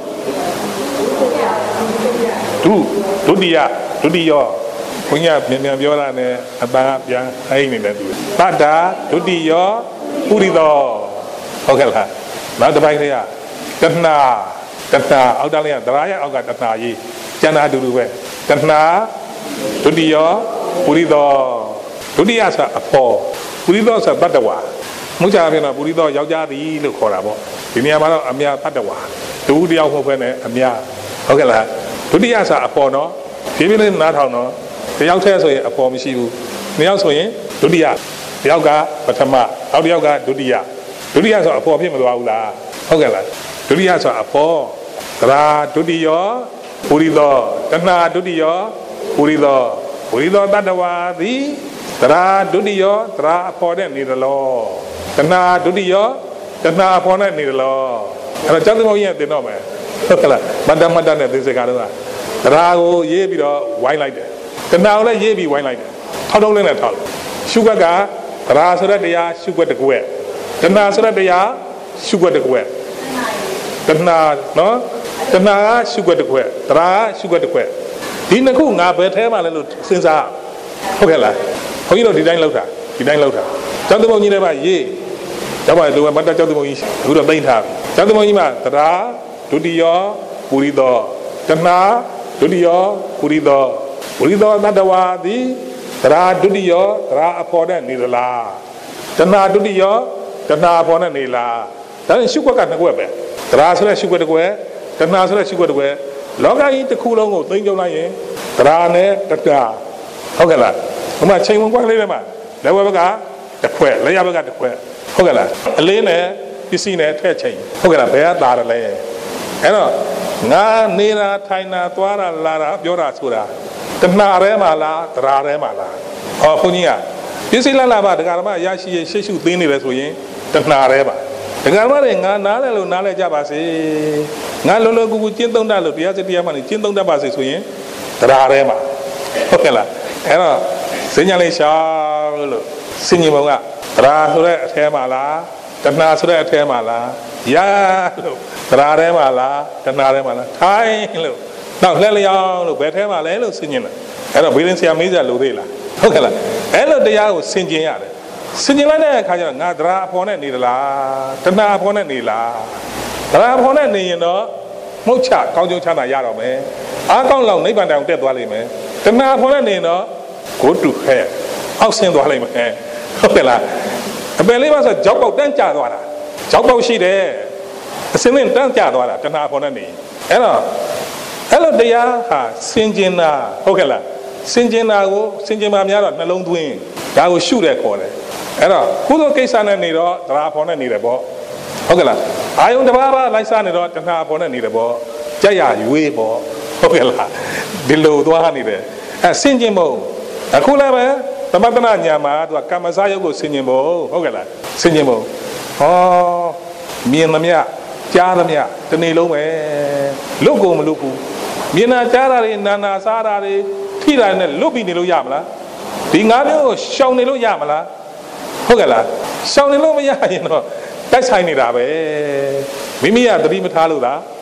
ဒုဒုတိယဒုတိယဘုရားမြန်မြန်ပြောတာနဲ့အပန်းပြန်အိမ်နေတယ်သူတတ္တာဒုတိယပုရိသောဟုတ်ကဲ့လားနောက်တစ်ပိုင်းလေးကတဏှာတဏှာအောက်တလေးကသရာရဲ့အောက်ကတဏှာကြီးကျန်တာအတူတူပဲတဏှာဒုတိယပုရိသောဒုတိယဆိုအဖော်ပုရိသောဆိုတတ္တဝါမှုချာပြန်တော့ပုရိသောယောက်ျားသည်လို့ခေါ်တာပေါ့ဒီနေရာမှာတော့အမြတ်တတ္တဝါဒုတိယဟုတ်ပဲနဲ့အမြတ်ဟုတ်ကဲ့လားဒုတိယဆိုအဖော်နော်ဖြည်းဖြည်းလေးနားထောင်နော်တယောက်တည်းဆိုရင်အဖော်မရှိဘူးနှစ်ယောက်ဆိုရင်ဒုတိယတယောက်ကပထမနောက်တစ်ယောက်ကဒုတိယဒုတိယဆိုအဖော်ဖြစ်မသွားဘူးလားဟုတ်ကဲ့လားဒုတိယဆိုအဖော်သရာဒုတိယပုရိသောတဏှာဒုတိယပုရိသောပုရိသောတတ္တဝါသည်သရာဒုတိယသရာအဖော်နဲ့နေတယ်လို့တဏှာဒုတိယတဏှာအဖော်နဲ့နေတယ်လို့အဲ့တော့ကျောင်းသမုံကြီးကတင်တော့မယ်ဟုတ်ကဲ့လားမတ္တမတ္တနဲ့သိစေကားတော့သရာကိုရေးပြီးတော့ဝိုင်းလိုက်တယ်တဏှာကိုလည်းရေးပြီးဝိုင်းလိုက်တယ်ထောက်ထုံးလေးနဲ့ထောက်ရှုွက်ကသရာဆိုတဲ့တရားရှုွက်တစ်ကွက်တဏှာဆိုတဲ့တရားရှုွက်တစ်ကွက်တဏှာနော်တဏှာကရှုွက်တစ်ကွက်သရာကရှုွက်တစ်ကွက်ဒီနှစ်ခုငါဘယ်ထဲမှာလဲလို့စဉ်းစားဟုတ်ကဲ့လားဘုန်းကြီးတို့ဒီတိုင်းလောက်တာဒီတိုင်းလောက်တာကျောင်းသမုံကြီးလည်းပါရေးကျောင်းပါလူကမတ္တကျောင်းသမုံကြီးအခုတော့သိမ့်ထားပြီကျောင်းသမုံကြီးမှာသရာဒုတိယပုရိသောတဏှာဒုတိယပုရိသောပုရိသောတတ္တဝါသည်သရာဒုတိယသရာအဖော်နဲ့နေလားတဏှာဒုတိယတဏှာအဖော်နဲ့နေလားဒါနဲ့ရှုွက်ကနှစ်ကွက်ပဲသရာဆိုတဲ့ရှုွက်တစ်ကွက်တဏှာဆိုတဲ့ရှုွက်တစ်ကွက်လောကကြီးတစ်ခုလုံးကိုသိမ့်ကြုံလိုက်ရင်သရာနဲ့တဏှာဟုတ်ကဲ့လားဟိုမှာချိန်ဝင်ကွက်လေးထဲမှာလက်ဝဲဘက်ကတစ်ခွက်လက်ရဘက်ကတစ်ခွက်ဟုတ်ကဲ့လားအလေးနဲ့ပစ္စည်းနဲ့ထည့်ချိန်ဟုတ်ကဲ့လားဘယ်ကသာတယ်လဲအဲ့တော့ငါနေတာထိုင်တာသွားတာလာတာပြောတာဆိုတာတဏှာထဲမှာလားသရာထဲမှာလားဟောဘုန်းကြီးကပစ္စည်းလာလာပါဒကာဓမ္မရရှိရရှေ့ရှုသိနေတယ်ဆိုရင်တဏှာထဲပါဒကာဓမ္မတွေငါနားတယ်လို့နားလဲကြပါစေငါလောလောကူကူကျင့်သုံးတတ်လို့တရားစတရားမှလည်းကျင့်သုံးတတ်ပါစေဆိုရင်သရာထဲမှာဟုတ်ကဲ့လားအဲ့တော့စဉ္ညာလေးရှာလို့စဉ္ညာဘုံကသရာဆိုတဲ့အထဲမှာလားတဏှာဆိုတဲ့အထဲမှာလားရလို့သရာထဲမှာလားတဏှာထဲမှာလားထိုင်လို့နောက်လှဲလျောင်းလို့ဘယ်ထဲမှာလဲလို့ဆင်ကျင်တယ်အဲ့တော့ဘေးရင်ဆရာမေးကြလို့သေးလားဟုတ်ကဲ့လားအဲ့လိုတရားကိုဆင်ကျင်ရတယ်ဆင်ကျင်လိုက်တဲ့အခါကျတော့ငါသရာအဖော်နဲ့နေသလားတဏှာအဖော်နဲ့နေလားသရာအဖော်နဲ့နေရင်တော့မှုတ်ချကောင်းကျိုးချမ်းသာရတော့မယ်အားကောင်းလောက်နိဗ္ဗာန်တောင်တက်သွားလိမ့်မယ်တဏှာအဖော်နဲ့နေရင်တော့ကိုတုဟဲ့အောက်ဆင်းသွားလိမ့်မယ်ဟုတ်ကဲ့လားအပယ်လေးပါဆိုကြောက်ပေါက်တန်းကျသွားတာကြောက်ပေါက်ရှိတယ်အစင်းနဲ့တန်းကျသွားတာတဏှာအဖော်နဲ့နေအဲ့တော့အဲ့လိုတရားဟာစင်ကျင်တာဟုတ်ကဲ့လားစင်ကျင်တာကိုစင်ကျင်ပါများတော့နှလုံးသွင်းဒါကိုရှုတယ်ခေါ်တယ်အဲ့တော့ကုသိုလ်ကိစ္စနဲ့နေတော့သရာဖော်နဲ့နေတယ်ပေါ့ဟုတ်ကဲ့လားအာယုံတစ်ပါးပါလိုက်စားနေတော့တဏှာဖော်နဲ့နေတယ်ပေါ့ကြက်ရရွေးပေါ့ဟုတ်ကဲ့လားဒီလိုသွားနေတယ်အဲစင်ကျင်ဖို့အခုလည်းပဲသမထနာညာမှာသူကကမ္မစရုပ်ကိုစင်ကျင်ဖို့ဟုတ်ကဲ့လားစင်ကျင်ဖို့ဟောမြင်သမျှကြားသမျှတနေ့လုံးပဲလွတ်ကုန်မလွတ်ဘူးမြင်နာကြားတာတွေနာနာစားတာတွေထိတာနဲ့လွတ်ပြီးနေလို့ရမလားဒီငါးမျိုးကိုရှောင်နေလို့ရမလားဟုတ်ကဲ့လားရှောင်နေလို့မရရင်တော့တိုက်ဆိုင်နေတာပဲမိမိကသတိမထားလို့လား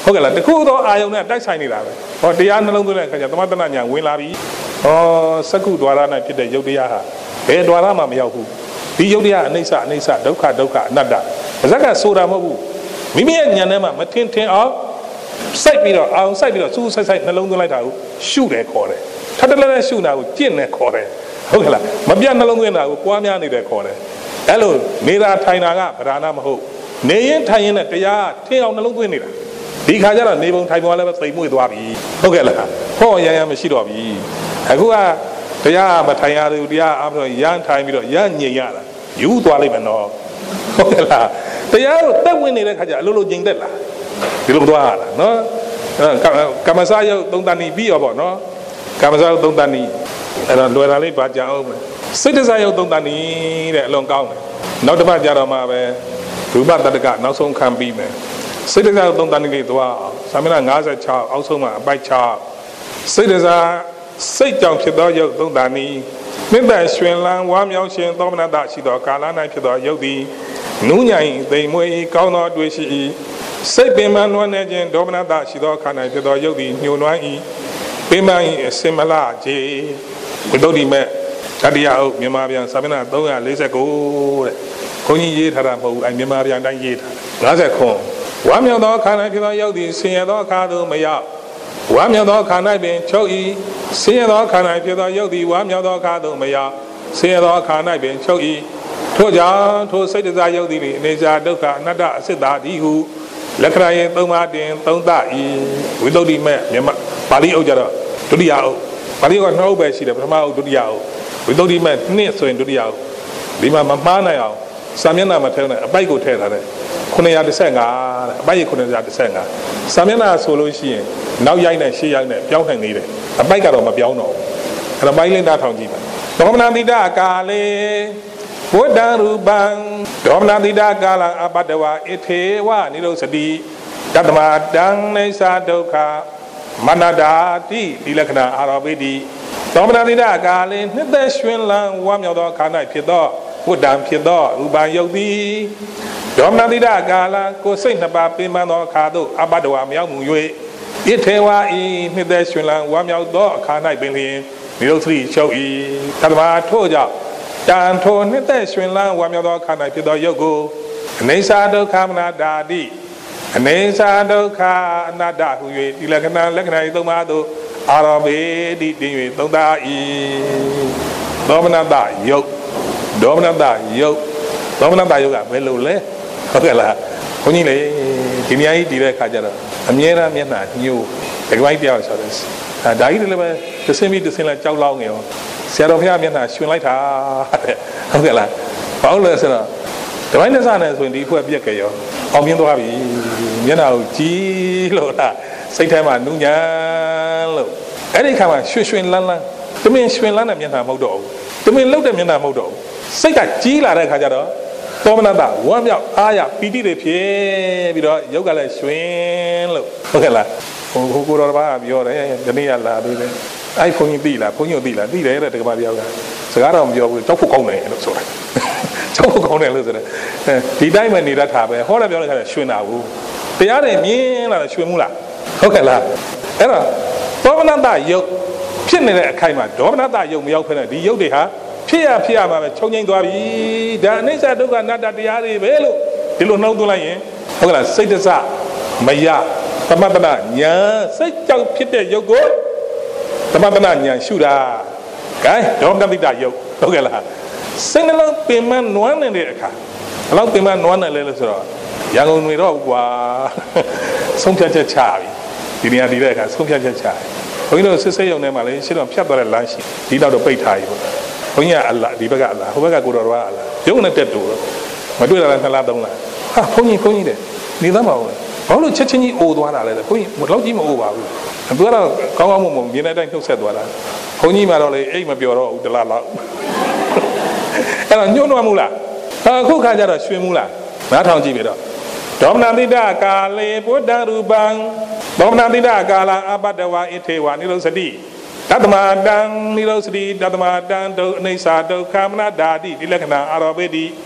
ဟုတ်ကဲ့လားတခုတော့အာယုံနဲ့တိုက်ဆိုင်နေတာပဲဟောတရားနှလုံးသွင်းတဲ့အခါကျသမထနာညာဝင်လာပြီဟောစက္ခုဒွါရနဲ့ဖြစ်တဲ့ယုတ်တရားဟာဘယ်ဒွါရမှမရောက်ဘူးဒီယုတ်တရားအနိစ္စအနိစ္စဒုက္ခဒုက္ခအနတ္တအစကဆိုတာမဟုတ်ဘူးမိမိရဲ့ဉာဏ်ထဲမှာမထင်ထင်အောင်စိုက်ပြီးတော့အောင်စိုက်ပြီးတော့စူးစိုက်စိုက်နှလုံးသွင်းလိုက်တာကိုရှုတယ်ခေါ်တယ်ထပ်တလဲလဲရှုတာကိုကျင့်တယ်ခေါ်တယ်ဟုတ်ကဲ့လားမပြတ်နှလုံးသွင်းတာကိုပွားများနေတယ်ခေါ်တယ်အဲ့လိုနေတာထိုင်တာကဗราဏမဟုတ်နေရင်ထိုင်ရင်လည်းတရားထင်အောင်နှလုံးသွင်းနေတာဒီခါကျတော့နေပုံထိုင်ပုံလည်းပဲသိမ်မွေ့သွားပြီဟုတ်ကဲ့လားဟောရရမရှိတော့ပြီအခုကတရားမထိုင်ရသေးဘူးတရားအားဖြင့်ရမ်းထိုင်ပြီးတော့ရမ်းညင်ရတာယူသွားလိုက်မယ်နော်ဟုတ်ကဲ့လားတရားကိုတက်ဝင်နေတဲ့ခါကျအလိုလိုညင်သက်လာဒီလိုသွားရတာနော်ကမ္မစာယုတ်သုံးတန်နီပြီးရောပေါ့နော်ကမ္မစာယုတ်သုံးတန်နီအဲ့တော့လွယ်တာလေးပါကြအောင်မယ်စိတ်တစားယုတ်သုံးတန်နီတဲ့အလွန်ကောင်းတယ်နောက်တစ်ပတ်ကြတော့မှပဲရူပတတ္တကနောက်ဆုံးခံပြီးမယ်စိတ်တစားယုတ်သုံးတန်နီလေးသွားအောင်သာမဏေ၅၆အောက်ဆုံးမှာအပိုက်၆စိတ်တစားစိတ်ကြောင့်ဖြစ်သောယုတ်သုံးတန်နီမြင့်တဲ့ရွှင်လန်းဝါမြောင်ရှင်သောမနတရှိသောကာလ၌ဖြစ်သောယုတ်သည်နူးညံ့သိမ်မွေးကောင်းသောအတွေ့ရှိ၏စိတ်ပင်မနွမ်းနေခြင်းဒေါမနတရှိသောခန္ဓာဖြစ်သောယုတ်သည်ညှို့နွမ်း၏ပင်မ၏အစင်မလကြီးဝိသုဒ္ဓိမဲ့တတိယအုပ်မြန်မာပြန်စာမျက်နှာ၃၄၉တဲ့ခွန်ကြီးရေးထားတာမဟုတ်ဘူးအဲမြန်မာပြန်တိုင်းရေးထား၅၀ခွန်ဝါမြောက်သောခန္ဓာဖြစ်သောယုတ်သည်ဆင်းရဲသောအခါသို့မရောက်ဝါမြောက်သောခန္ဓာပင်ချုပ်၏ဆင်းရဲသောခန္ဓာဖြစ်သောယုတ်သည်ဝါမြောက်သောအခါသို့မရောက်ဆင်းရဲသောခန္ဓာပင်ချုပ်၏ထို့ကြောင့်ထိုစိတ်တစားယုတ်သည်အနေစာဒုက္ခအနတ္တအစစ်တာသည်ဟုလက္ခဏာရေးသုံးပါးတင်သုံးသဤဝိသုဒ္ဓိမဲ့မြန်မာပါဠိအုပ်ကြတော့ဒုတိယအုပ်ပါဠိကနှစ်အုပ်ပဲရှိတယ်ပထမအုပ်ဒုတိယအုပ်ဝိသုဒ္ဓိမဲ့နှစ်ဆိုရင်ဒုတိယအုပ်ဒီမှာမမှားနိုင်အောင်စာမျက်နှာမှာထည့်နေအပိုက်ကိုထည့်ထားတယ်ခုနှစ်ရာတစ်ဆယ့်ငါတဲ့အပိုက်ရခုနှစ်ရာတစ်ဆယ့်ငါစာမျက်နှာဆိုလို့ရှိရင်နောက်ရိုက်နဲ့ရှေ့ရိုက်နဲ့ပြောင်းနိုင်နေတယ်အပိုက်ကတော့မပြောင်းတော့ဘူးအဲ့ဒါပိုင်းလေးနားထောင်ကြည့်ပါဒေါမနတိတကာလေဝတ္တရူပံဒေါမနတိတကာလအပတ္တဝဣထေဝနိရောဓတိတတမတံနေသဒုက္ခမနတာတိဒီလက္ခဏာအာရောပိတိဒေါမနတိတကာလေနှစ်သက်ရွှင်လန်းဝမ်းမြောက်သောခန္ဓာဖြစ်သောဝတ္တံဖြစ်သောရူပံယုတ်သည်ဒေါမနတိတကာလကိုစိတ်နှစ်ပါးပင်ပန်းသောအခါသို့အပတ္တဝမြောက်မှု၍ဣထေဝဤနှစ်သက်ရွှင်လန်းဝမ်းမြောက်သောအခါ၌ပင်လျင်နိရောဓတိချုပ်၏တတမထို့ကြောင့်တန်ထိုနှစ်သက်ရွှင်လန်းဝါမြောက်သောခန္ဓာဖြစ်သောယုတ်ကိုအနေစာဒုက္ခမနာတာတိအနေစာဒုက္ခအနတ္တဟု၍ဒီလက္ခဏာလက္ခဏာသုံးပါးသို့အာရောပေတိတင်၍သုံးသာ၏ဒေါမနတယုတ်ဒေါမနတယုတ်ဒေါမနတယုတ်ကဘယ်လိုလဲဟုတ်ကဲ့လားခွန်ကြီးလေဒီနေရာကြီးတည်တဲ့အခါကျတော့အမြဲတမ်းမျက်နှာညှို့ဒီပိုင်းတရားဆိုတော့ဒါကြီးလည်းပဲသစင်းပြီးသစင်းလည်းကြောက်လောင်းနေရောဆရာတော်ဘုရားမျက်နှာရှင်လိုက်တာတဲ့ဟုတ်ကဲ့လားဘာလို့လဲဆိုတော့ဒီပိုင်းနဲ့စနေဆိုရင်ဒီအဖွဲ့ပြက်ကြရောအောင်မြင်သွားပြီမျက်နှာကိုကြည်လို့လားစိတ်ထဲမှာနူးညံ့လို့အဲ့ဒီခါမှာရွှင်ရွှင်လန်းလန်းတမင်ရွှင်လန်းတဲ့မျက်နှာမဟုတ်တော့ဘူးတမင်လှုပ်တဲ့မျက်နှာမဟုတ်တော့ဘူးစိတ်ကကြီးလာတဲ့ခါကျတော့သောမနတဝမ်းမြောက်အားရပီတိတွေဖြစ်ပြီးတော့ယုတ်ကလည်းရွှင်လို့ဟုတ်ကဲ့လားဟိုကိုတော်ဘာပြောတယ်ဒီနေ့ကလာပြီးတယ်အဲ့ဘုန်းကြီးသိလားဘုန်းကြီးသိလားသိတယ်တဲ့တက္ကမတရားကစကားတော့မပြောဘူးကြောက်ဖို့ကောင်းတယ်လို့ဆိုတာကြောက်ဖို့ကောင်းတယ်လို့ဆိုတယ်ဒီတိုင်းမှနေတတ်တာပဲဟောတယ်ပြောတဲ့ခါကျရွှင်တာဘူးတရားတွေမြင်လာတယ်ရွှင်မှုလားဟုတ်ကဲ့လားအဲ့တော့သောမနတယုတ်ဖြစ်နေတဲ့အခိုက်မှာဒေါမနတယုတ်မရောက်ဖ ೇನೆ ဒီယုတ်တွေဟာဖြစ်ရဖြစ်ရမှာပဲချုပ်ငိမ့်သွားပြီဒါအနိစ္စဒုက္ခအနတ္တတရားတွေပဲလို့ဒီလိုနှောင်းသွင်းလိုက်ရင်ဟုတ်ကဲ့လားစိတ်တစမယသမတနာညာစိတ်ကြောင့်ဖြစ်တဲ့ယုတ်ကိုသမတနာညာရှုတာဂိုင်းဒေါမနတိတယုတ်ဟုတ်ကဲ့လားစိတ်နှလုံးပင်မနွမ်းနေတဲ့အခါဘလောက်ပင်မနွမ်းနေလဲလို့ဆိုတော့ရန်ကုန်တွေတော့ကွာဆုံးဖြတ်ချက်ချပြီဒီနေရာဒီတဲ့အခါဆုံးဖြတ်ချက်ချဘုန်းကြီးတို့စစ်ဆေးရုံထဲမှာလေရှင်းတော့ဖြတ်သွားတဲ့လမ်းရှိဒီတော့တော့ပိတ်ထားပြီပေါ့ဘုန်းကြီးကအလားဒီဘက်ကအလားဟိုဘက်ကကိုတော်တော်ကအလားရုံနဲ့တက်တူတော့မတွေ့တာလည်းနှစ်လားသုံးလားဟာဘုန်းကြီးဘုန်းကြီးတဲ့နေသားမအောင်လေဘာလို့ချက်ချင်းကြီးအိုသွားတာလဲဘုန်းကြီးလောက်ကြီးမအိုပါဘူးသူကတော့ကောင်းကောင်းမွန်မွန်မြင်တဲ့အတိုင်းနှုတ်ဆက်သွားတာဘုန်းကြီးမှတော့လေအိတ်မပြောတော့ဘူးတလားလောက်အဲ့တော့ညှို့နှွမ်းမှုလားအခုခါကျတော့ရွှင်မှုလားနားထောင်ကြည့်ပြီတော့ဒေါမနတိတကာလေဗုဒ္ဓရူပံဒေါမနတိတကာလအပတ္တဝဣထေဝနိရောဓတိတတမတံနိရောဓတိတတမတံဒုအနေစာဒုက္ခမနတာတိဒီလက္ခဏာအာရောပိတိ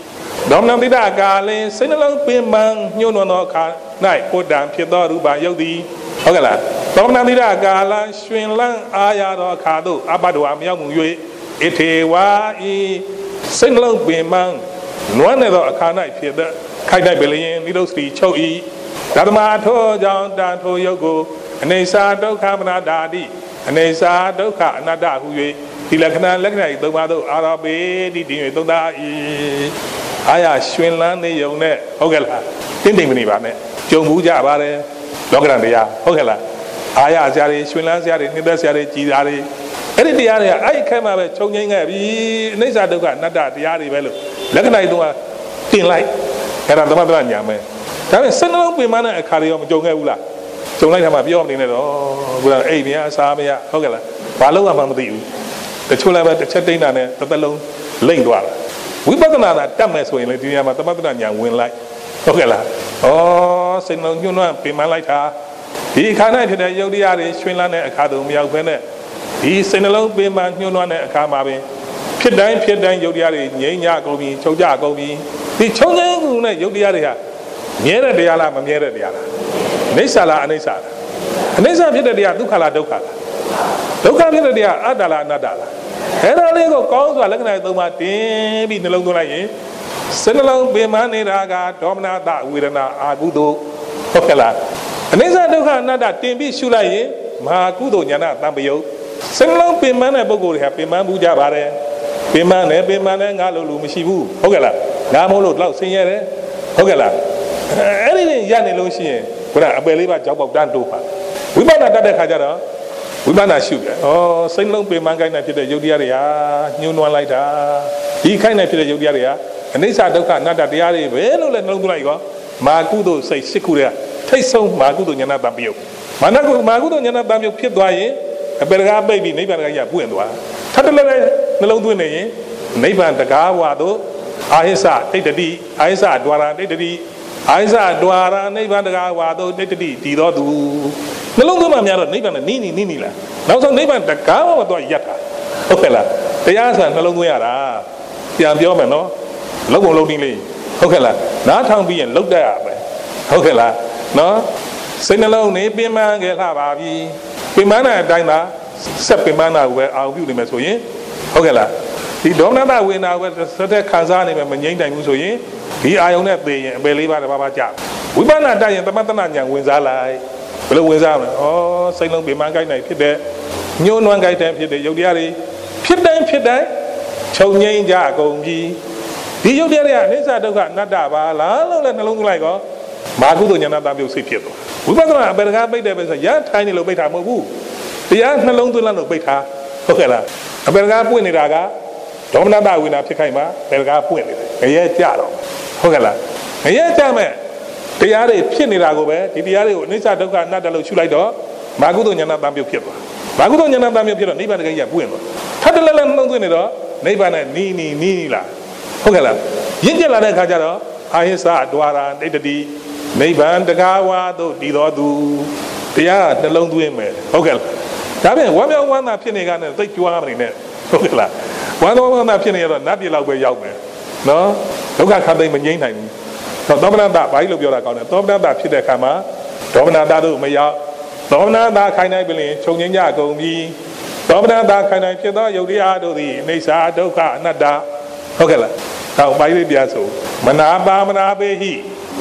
ဒေါမနတိဒကာလင်စိတ်နှလုံးပင်ပန်းညှို့နှောသောအခါ၌ပုဒ္ဒံဖြစ်သောရူပယုတ်သည်ဟုတ်ကဲ့လားဒေါမနတိဒကာလရွှင်လန်းအာရသောအခါသို့အဘဒဝါမြောက်မှု၍ဣထေဝါဤစိတ်နှလုံးပင်ပန်းနွမ်းနေသောအခါ၌ဖြစ်တဲ့ခိုက်တိုက်ပလျင်နိရုစတိချုပ်ဤဓမ္မထိုကြောင့်တန်ထိုယုတ်ကိုအနေစာဒုက္ခမနာတာတိအနေစာဒုက္ခအနတ္တဟု၍ဒီလက္ခဏာလက္ခဏာဤသုံးပါးသို့အာရပေတိတည်၍သုံးသာဤအာရရွှင်လန်းနေုံနဲ့ဟုတ်ကဲ့လားတင်းတိမ်မနေပါနဲ့ကြုံဘူးကြပါတယ်လောကရန်တရားဟုတ်ကဲ့လားအာရဆရာတွေရွှင်လန်းဆရာတွေနှိမ့်သက်ဆရာတွေကြည်သာတွေအဲ့ဒီတရားတွေကအဲ့ဒီခဲမှာပဲခြုံငိမ့်ခဲ့ပြီအနိစ္စဒုက္ခအနတ္တတရားတွေပဲလို့လက္ခဏာဤသုံးပါးတင်လိုက်အဲ့ဒါသမထညာမယ်ဒါပေမဲ့စနှလုံးပင်မတဲ့အခါတွေရောမကြုံခဲ့ဘူးလားကြုံလိုက်တာမှပြောမနေနဲ့တော့ဘုရားအိမ်များအစားမရဟုတ်ကဲ့လားဘာလို့မှမသိဘူးတချို့လည်းပဲတစ်ချက်တိတ်တာနဲ့တစ်သက်လုံးလိမ့်သွားတာဝိပဿနာသာတတ်မယ်ဆိုရင်လေဒီနေရာမှာသမထညာဝင်လိုက်ဟုတ်ကဲ့လားဩစိတ်နှလုံးညှို့နှွမ်းပင်မလိုက်တာဒီခါ၌ဖြစ်တဲ့ယုတ်တရားတွေရွှင်လန်းတဲ့အခါတုန်းမရောက်ဘဲနဲ့ဒီစိတ်နှလုံးပင်မညှို့နှွမ်းတဲ့အခါမှာပဲဖြစ်တိုင်းဖြစ်တိုင်းယုတ်တရားတွေငြိမ်းကြကုန်ပြီချုပ်ကြကုန်ပြီဒီချုပ်ငြိမ်းမှုနဲ့ယုတ်တရားတွေဟာမြဲတဲ့တရားလားမမြဲတဲ့တရားလားအိဋ္ဌာလားအနိစ္စလားအနိစ္စဖြစ်တဲ့တရားဒုက္ခလားဒုက္ခလားဒုက္ခဖြစ်တဲ့တရားအတ္တလားအနတ္တလားအဲ့ဒါလေးကိုကောင်းစွာလက္ခဏာသုံးပါးတင်ပြီးနှလုံးသွင်းလိုက်ရင်စိတ်နှလုံးပင်မနေတာကဒေါမနတဝေဒနာအာကုသိုလ်ဟုတ်ကဲ့လားအနိစ္စဒုက္ခအနတ္တတင်ပြီးရှုလိုက်ရင်မဟာကုသိုလ်ဉာဏတံပယုတ်စိတ်နှလုံးပင်မတဲ့ပုဂ္ဂိုလ်တွေကပင်မမှုကြပါတယ်ပင်မနဲ့ပင်မနဲ့ငါလို့လူမရှိဘူးဟုတ်ကဲ့လားငါမို့လို့တော့ဆင်းရဲတယ်ဟုတ်ကဲ့လားအဲ့ဒီနေရနေလို့ရှိရင်ခုနအပယ်လေးပါကြောက်ပေါက်တန်းတိုးပါဝိပဿနာတတ်တဲ့ခါကျတော့ဝိပဿနာရှုတယ်ဩစိတ်လုံးပင်မခိုင်းနေဖြစ်တဲ့ယုတ်တရားတွေဟာညှိုးနွမ်းလိုက်တာဒီခိုင်းနေဖြစ်တဲ့ယုတ်တရားတွေဟာအနိစ္စဒုက္ခအနတ္တတရားတွေပဲလို့လည်းနှလုံးသွင်းလိုက်ရောမာကုသိုလ်စိတ်ရှစ်ခုတည်းထိတ်ဆုံးမာကုသိုလ်ဉာဏတံပယုတ်မာနကုမာကုသိုလ်ဉာဏတံပယုတ်ဖြစ်သွားရင်အပယ်တကားပိတ်ပြီးနိဗ္ဗာန်တကားရပွင့်သွားထပ်တလဲလဲနှလုံးသွင်းနေရင်နိဗ္ဗာန်တကားဝါတို့အာဟိစတိတ္တိအာဟိစဒွါရတိတ္တိအာဟိစဒွါရနိဗ္ဗာန်တကားဝါတို့တိတ္တိဒီတော်သူနှလုံးသွင်းမှများတော့နိဗ္ဗာန်နဲ့နီးနီးနီးနီးလားနောက်ဆုံးနိဗ္ဗာန်တကားဝါတော့ရက်တာဟုတ်ကဲ့လားတရားဆိုတာနှလုံးသွင်းရတာပြန်ပြောမယ်နော်လုံးကုန်လုံးနည်းလေးဟုတ်ကဲ့လားနားထောင်ပြီးရင်လုတ်တတ်ရမယ်ဟုတ်ကဲ့လားနော်စိတ်နှလုံးနေပင်ပန်းခဲ့လှပါပြီပင်ပန်းတဲ့အတိုင်းသာဆက်ပင်ပန်းတာကိုပဲအာရုံပြုနေမယ်ဆိုရင်ဟုတ်ကဲ့လားဒီဒေါမနတဝေနာကိုဆက်တဲ့ခံစားနေမယ်မငြိမ့်တိုင်ဘူးဆိုရင်ဒီအာယုံနဲ့သိရင်အပယ်လေးပါးတစ်ပါးပါးကြဝိပဿနာတက်ရင်သမထနာဉာဏ်ဝင်စားလိုက်ဘယ်လိုဝင်စားမလဲဩစိတ်လုံးပင်ပန်းကြိုက်နိုင်ဖြစ်တဲ့ညှိုးနွမ်းကြိုက်တဲ့ဖြစ်တဲ့ယုတ်တရားတွေဖြစ်တိုင်းဖြစ်တိုင်းခြုံငိမ့်ကြအကုန်ပြီဒီယုတ်တရားတွေကအနိစ္စဒုက္ခအနတ္တပါလားလို့လည်းနှလုံးသွင်းလိုက်ကောမာကုသိုလ်ဉာဏတံပယုတ်စိတ်ဖြစ်သွားဝိပဿနာအပယ်တကားပိတ်တယ်ပဲဆိုရထိုင်းနေလို့ပိတ်တာမဟုတ်ဘူးတရားနှလုံးသွင်းလို့ပိတ်တာဟုတ်ကဲ့လားအပယ်တကားပွင့်နေတာကဒေါမနတဝေနာဖြစ်ခိုင်းမှာအပယ်တကားပွင့်နေတယ်ငရဲကြတော့ဟုတ်ကဲ့လားငရဲကြမဲ့တရားတွေဖြစ်နေတာကိုပဲဒီတရားတွေကိုအနိစ္စဒုက္ခအနတ္တလို့ရှုလိုက်တော့မာကုသိုလ်ဉာဏတံပယုတ်ဖြစ်သွားမာကုသိုလ်ဉာဏတံပယုတ်ဖြစ်တော့နိဗ္ဗာန်တကယ်ကြီးပွင့်သွားထပ်တလဲလဲနှလုံးသွင်းနေတော့နိဗ္ဗာန်နဲ့နီးနီးနီးလာဟုတ်ကဲ့လားရင့်ကျက်လာတဲ့အခါကျတော့အာဟိစဒွါရတိတ္တိနိဗ္ဗာန်တကားဝါတို့တည်တော်သူတရားနှလုံးသွင်းမယ်ဟုတ်ကဲ့လားဒါပြန်ဝမ်းမြောက်ဝမ်းသာဖြစ်နေကနဲ့သိကြွားမနေနဲ့ဟုတ်ကဲ့လားဝမ်းတော်ဝမ်းသာဖြစ်နေရတော့နတ်ပြည်လောက်ပဲရောက်မယ်နော်ဒုက္ခခန္ဓာမငြိမ့်နိုင်ဘူးတော့သောမနတဘာကြီးလို့ပြောတာကောင်းတယ်သောမနတဖြစ်တဲ့အခါမှာဒေါမနတတို့မရောက်သောမနတခိုင်နိုင်ပြီရင်ခြုံငင်းကြကုန်ပြီသောမနတခိုင်နိုင်ဖြစ်သောယုတ်တရားတို့သည်အိဋ္ဌာဒုက္ခအနတ္တဟုတ်ကဲ့လားတော့ဘာကြီးပြဆိုမနာပါမနာပေဟိ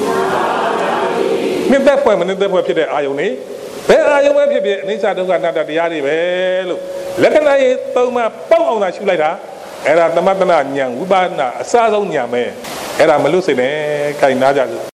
နှစ်သက်ဖွဲ့မနှစ်သက်ဖွဲ့ဖြစ်တဲ့အာယုန်နေဘယ်အာယုန်ပဲဖြစ်ဖြစ်အိဋ္ဌာဒုက္ခအနတ္တတရားတွေပဲလို့လက္ခဏာရေးသုံးမှပေါက်အောင်သာရှုလိုက်တာအဲ့ဒါသမထနာဉာဏ်ဝိပဿနာအစဆုံးဉာဏ်ပဲအဲ့ဒါမလွတ်စေနဲ့ခိုင်နာကြလို့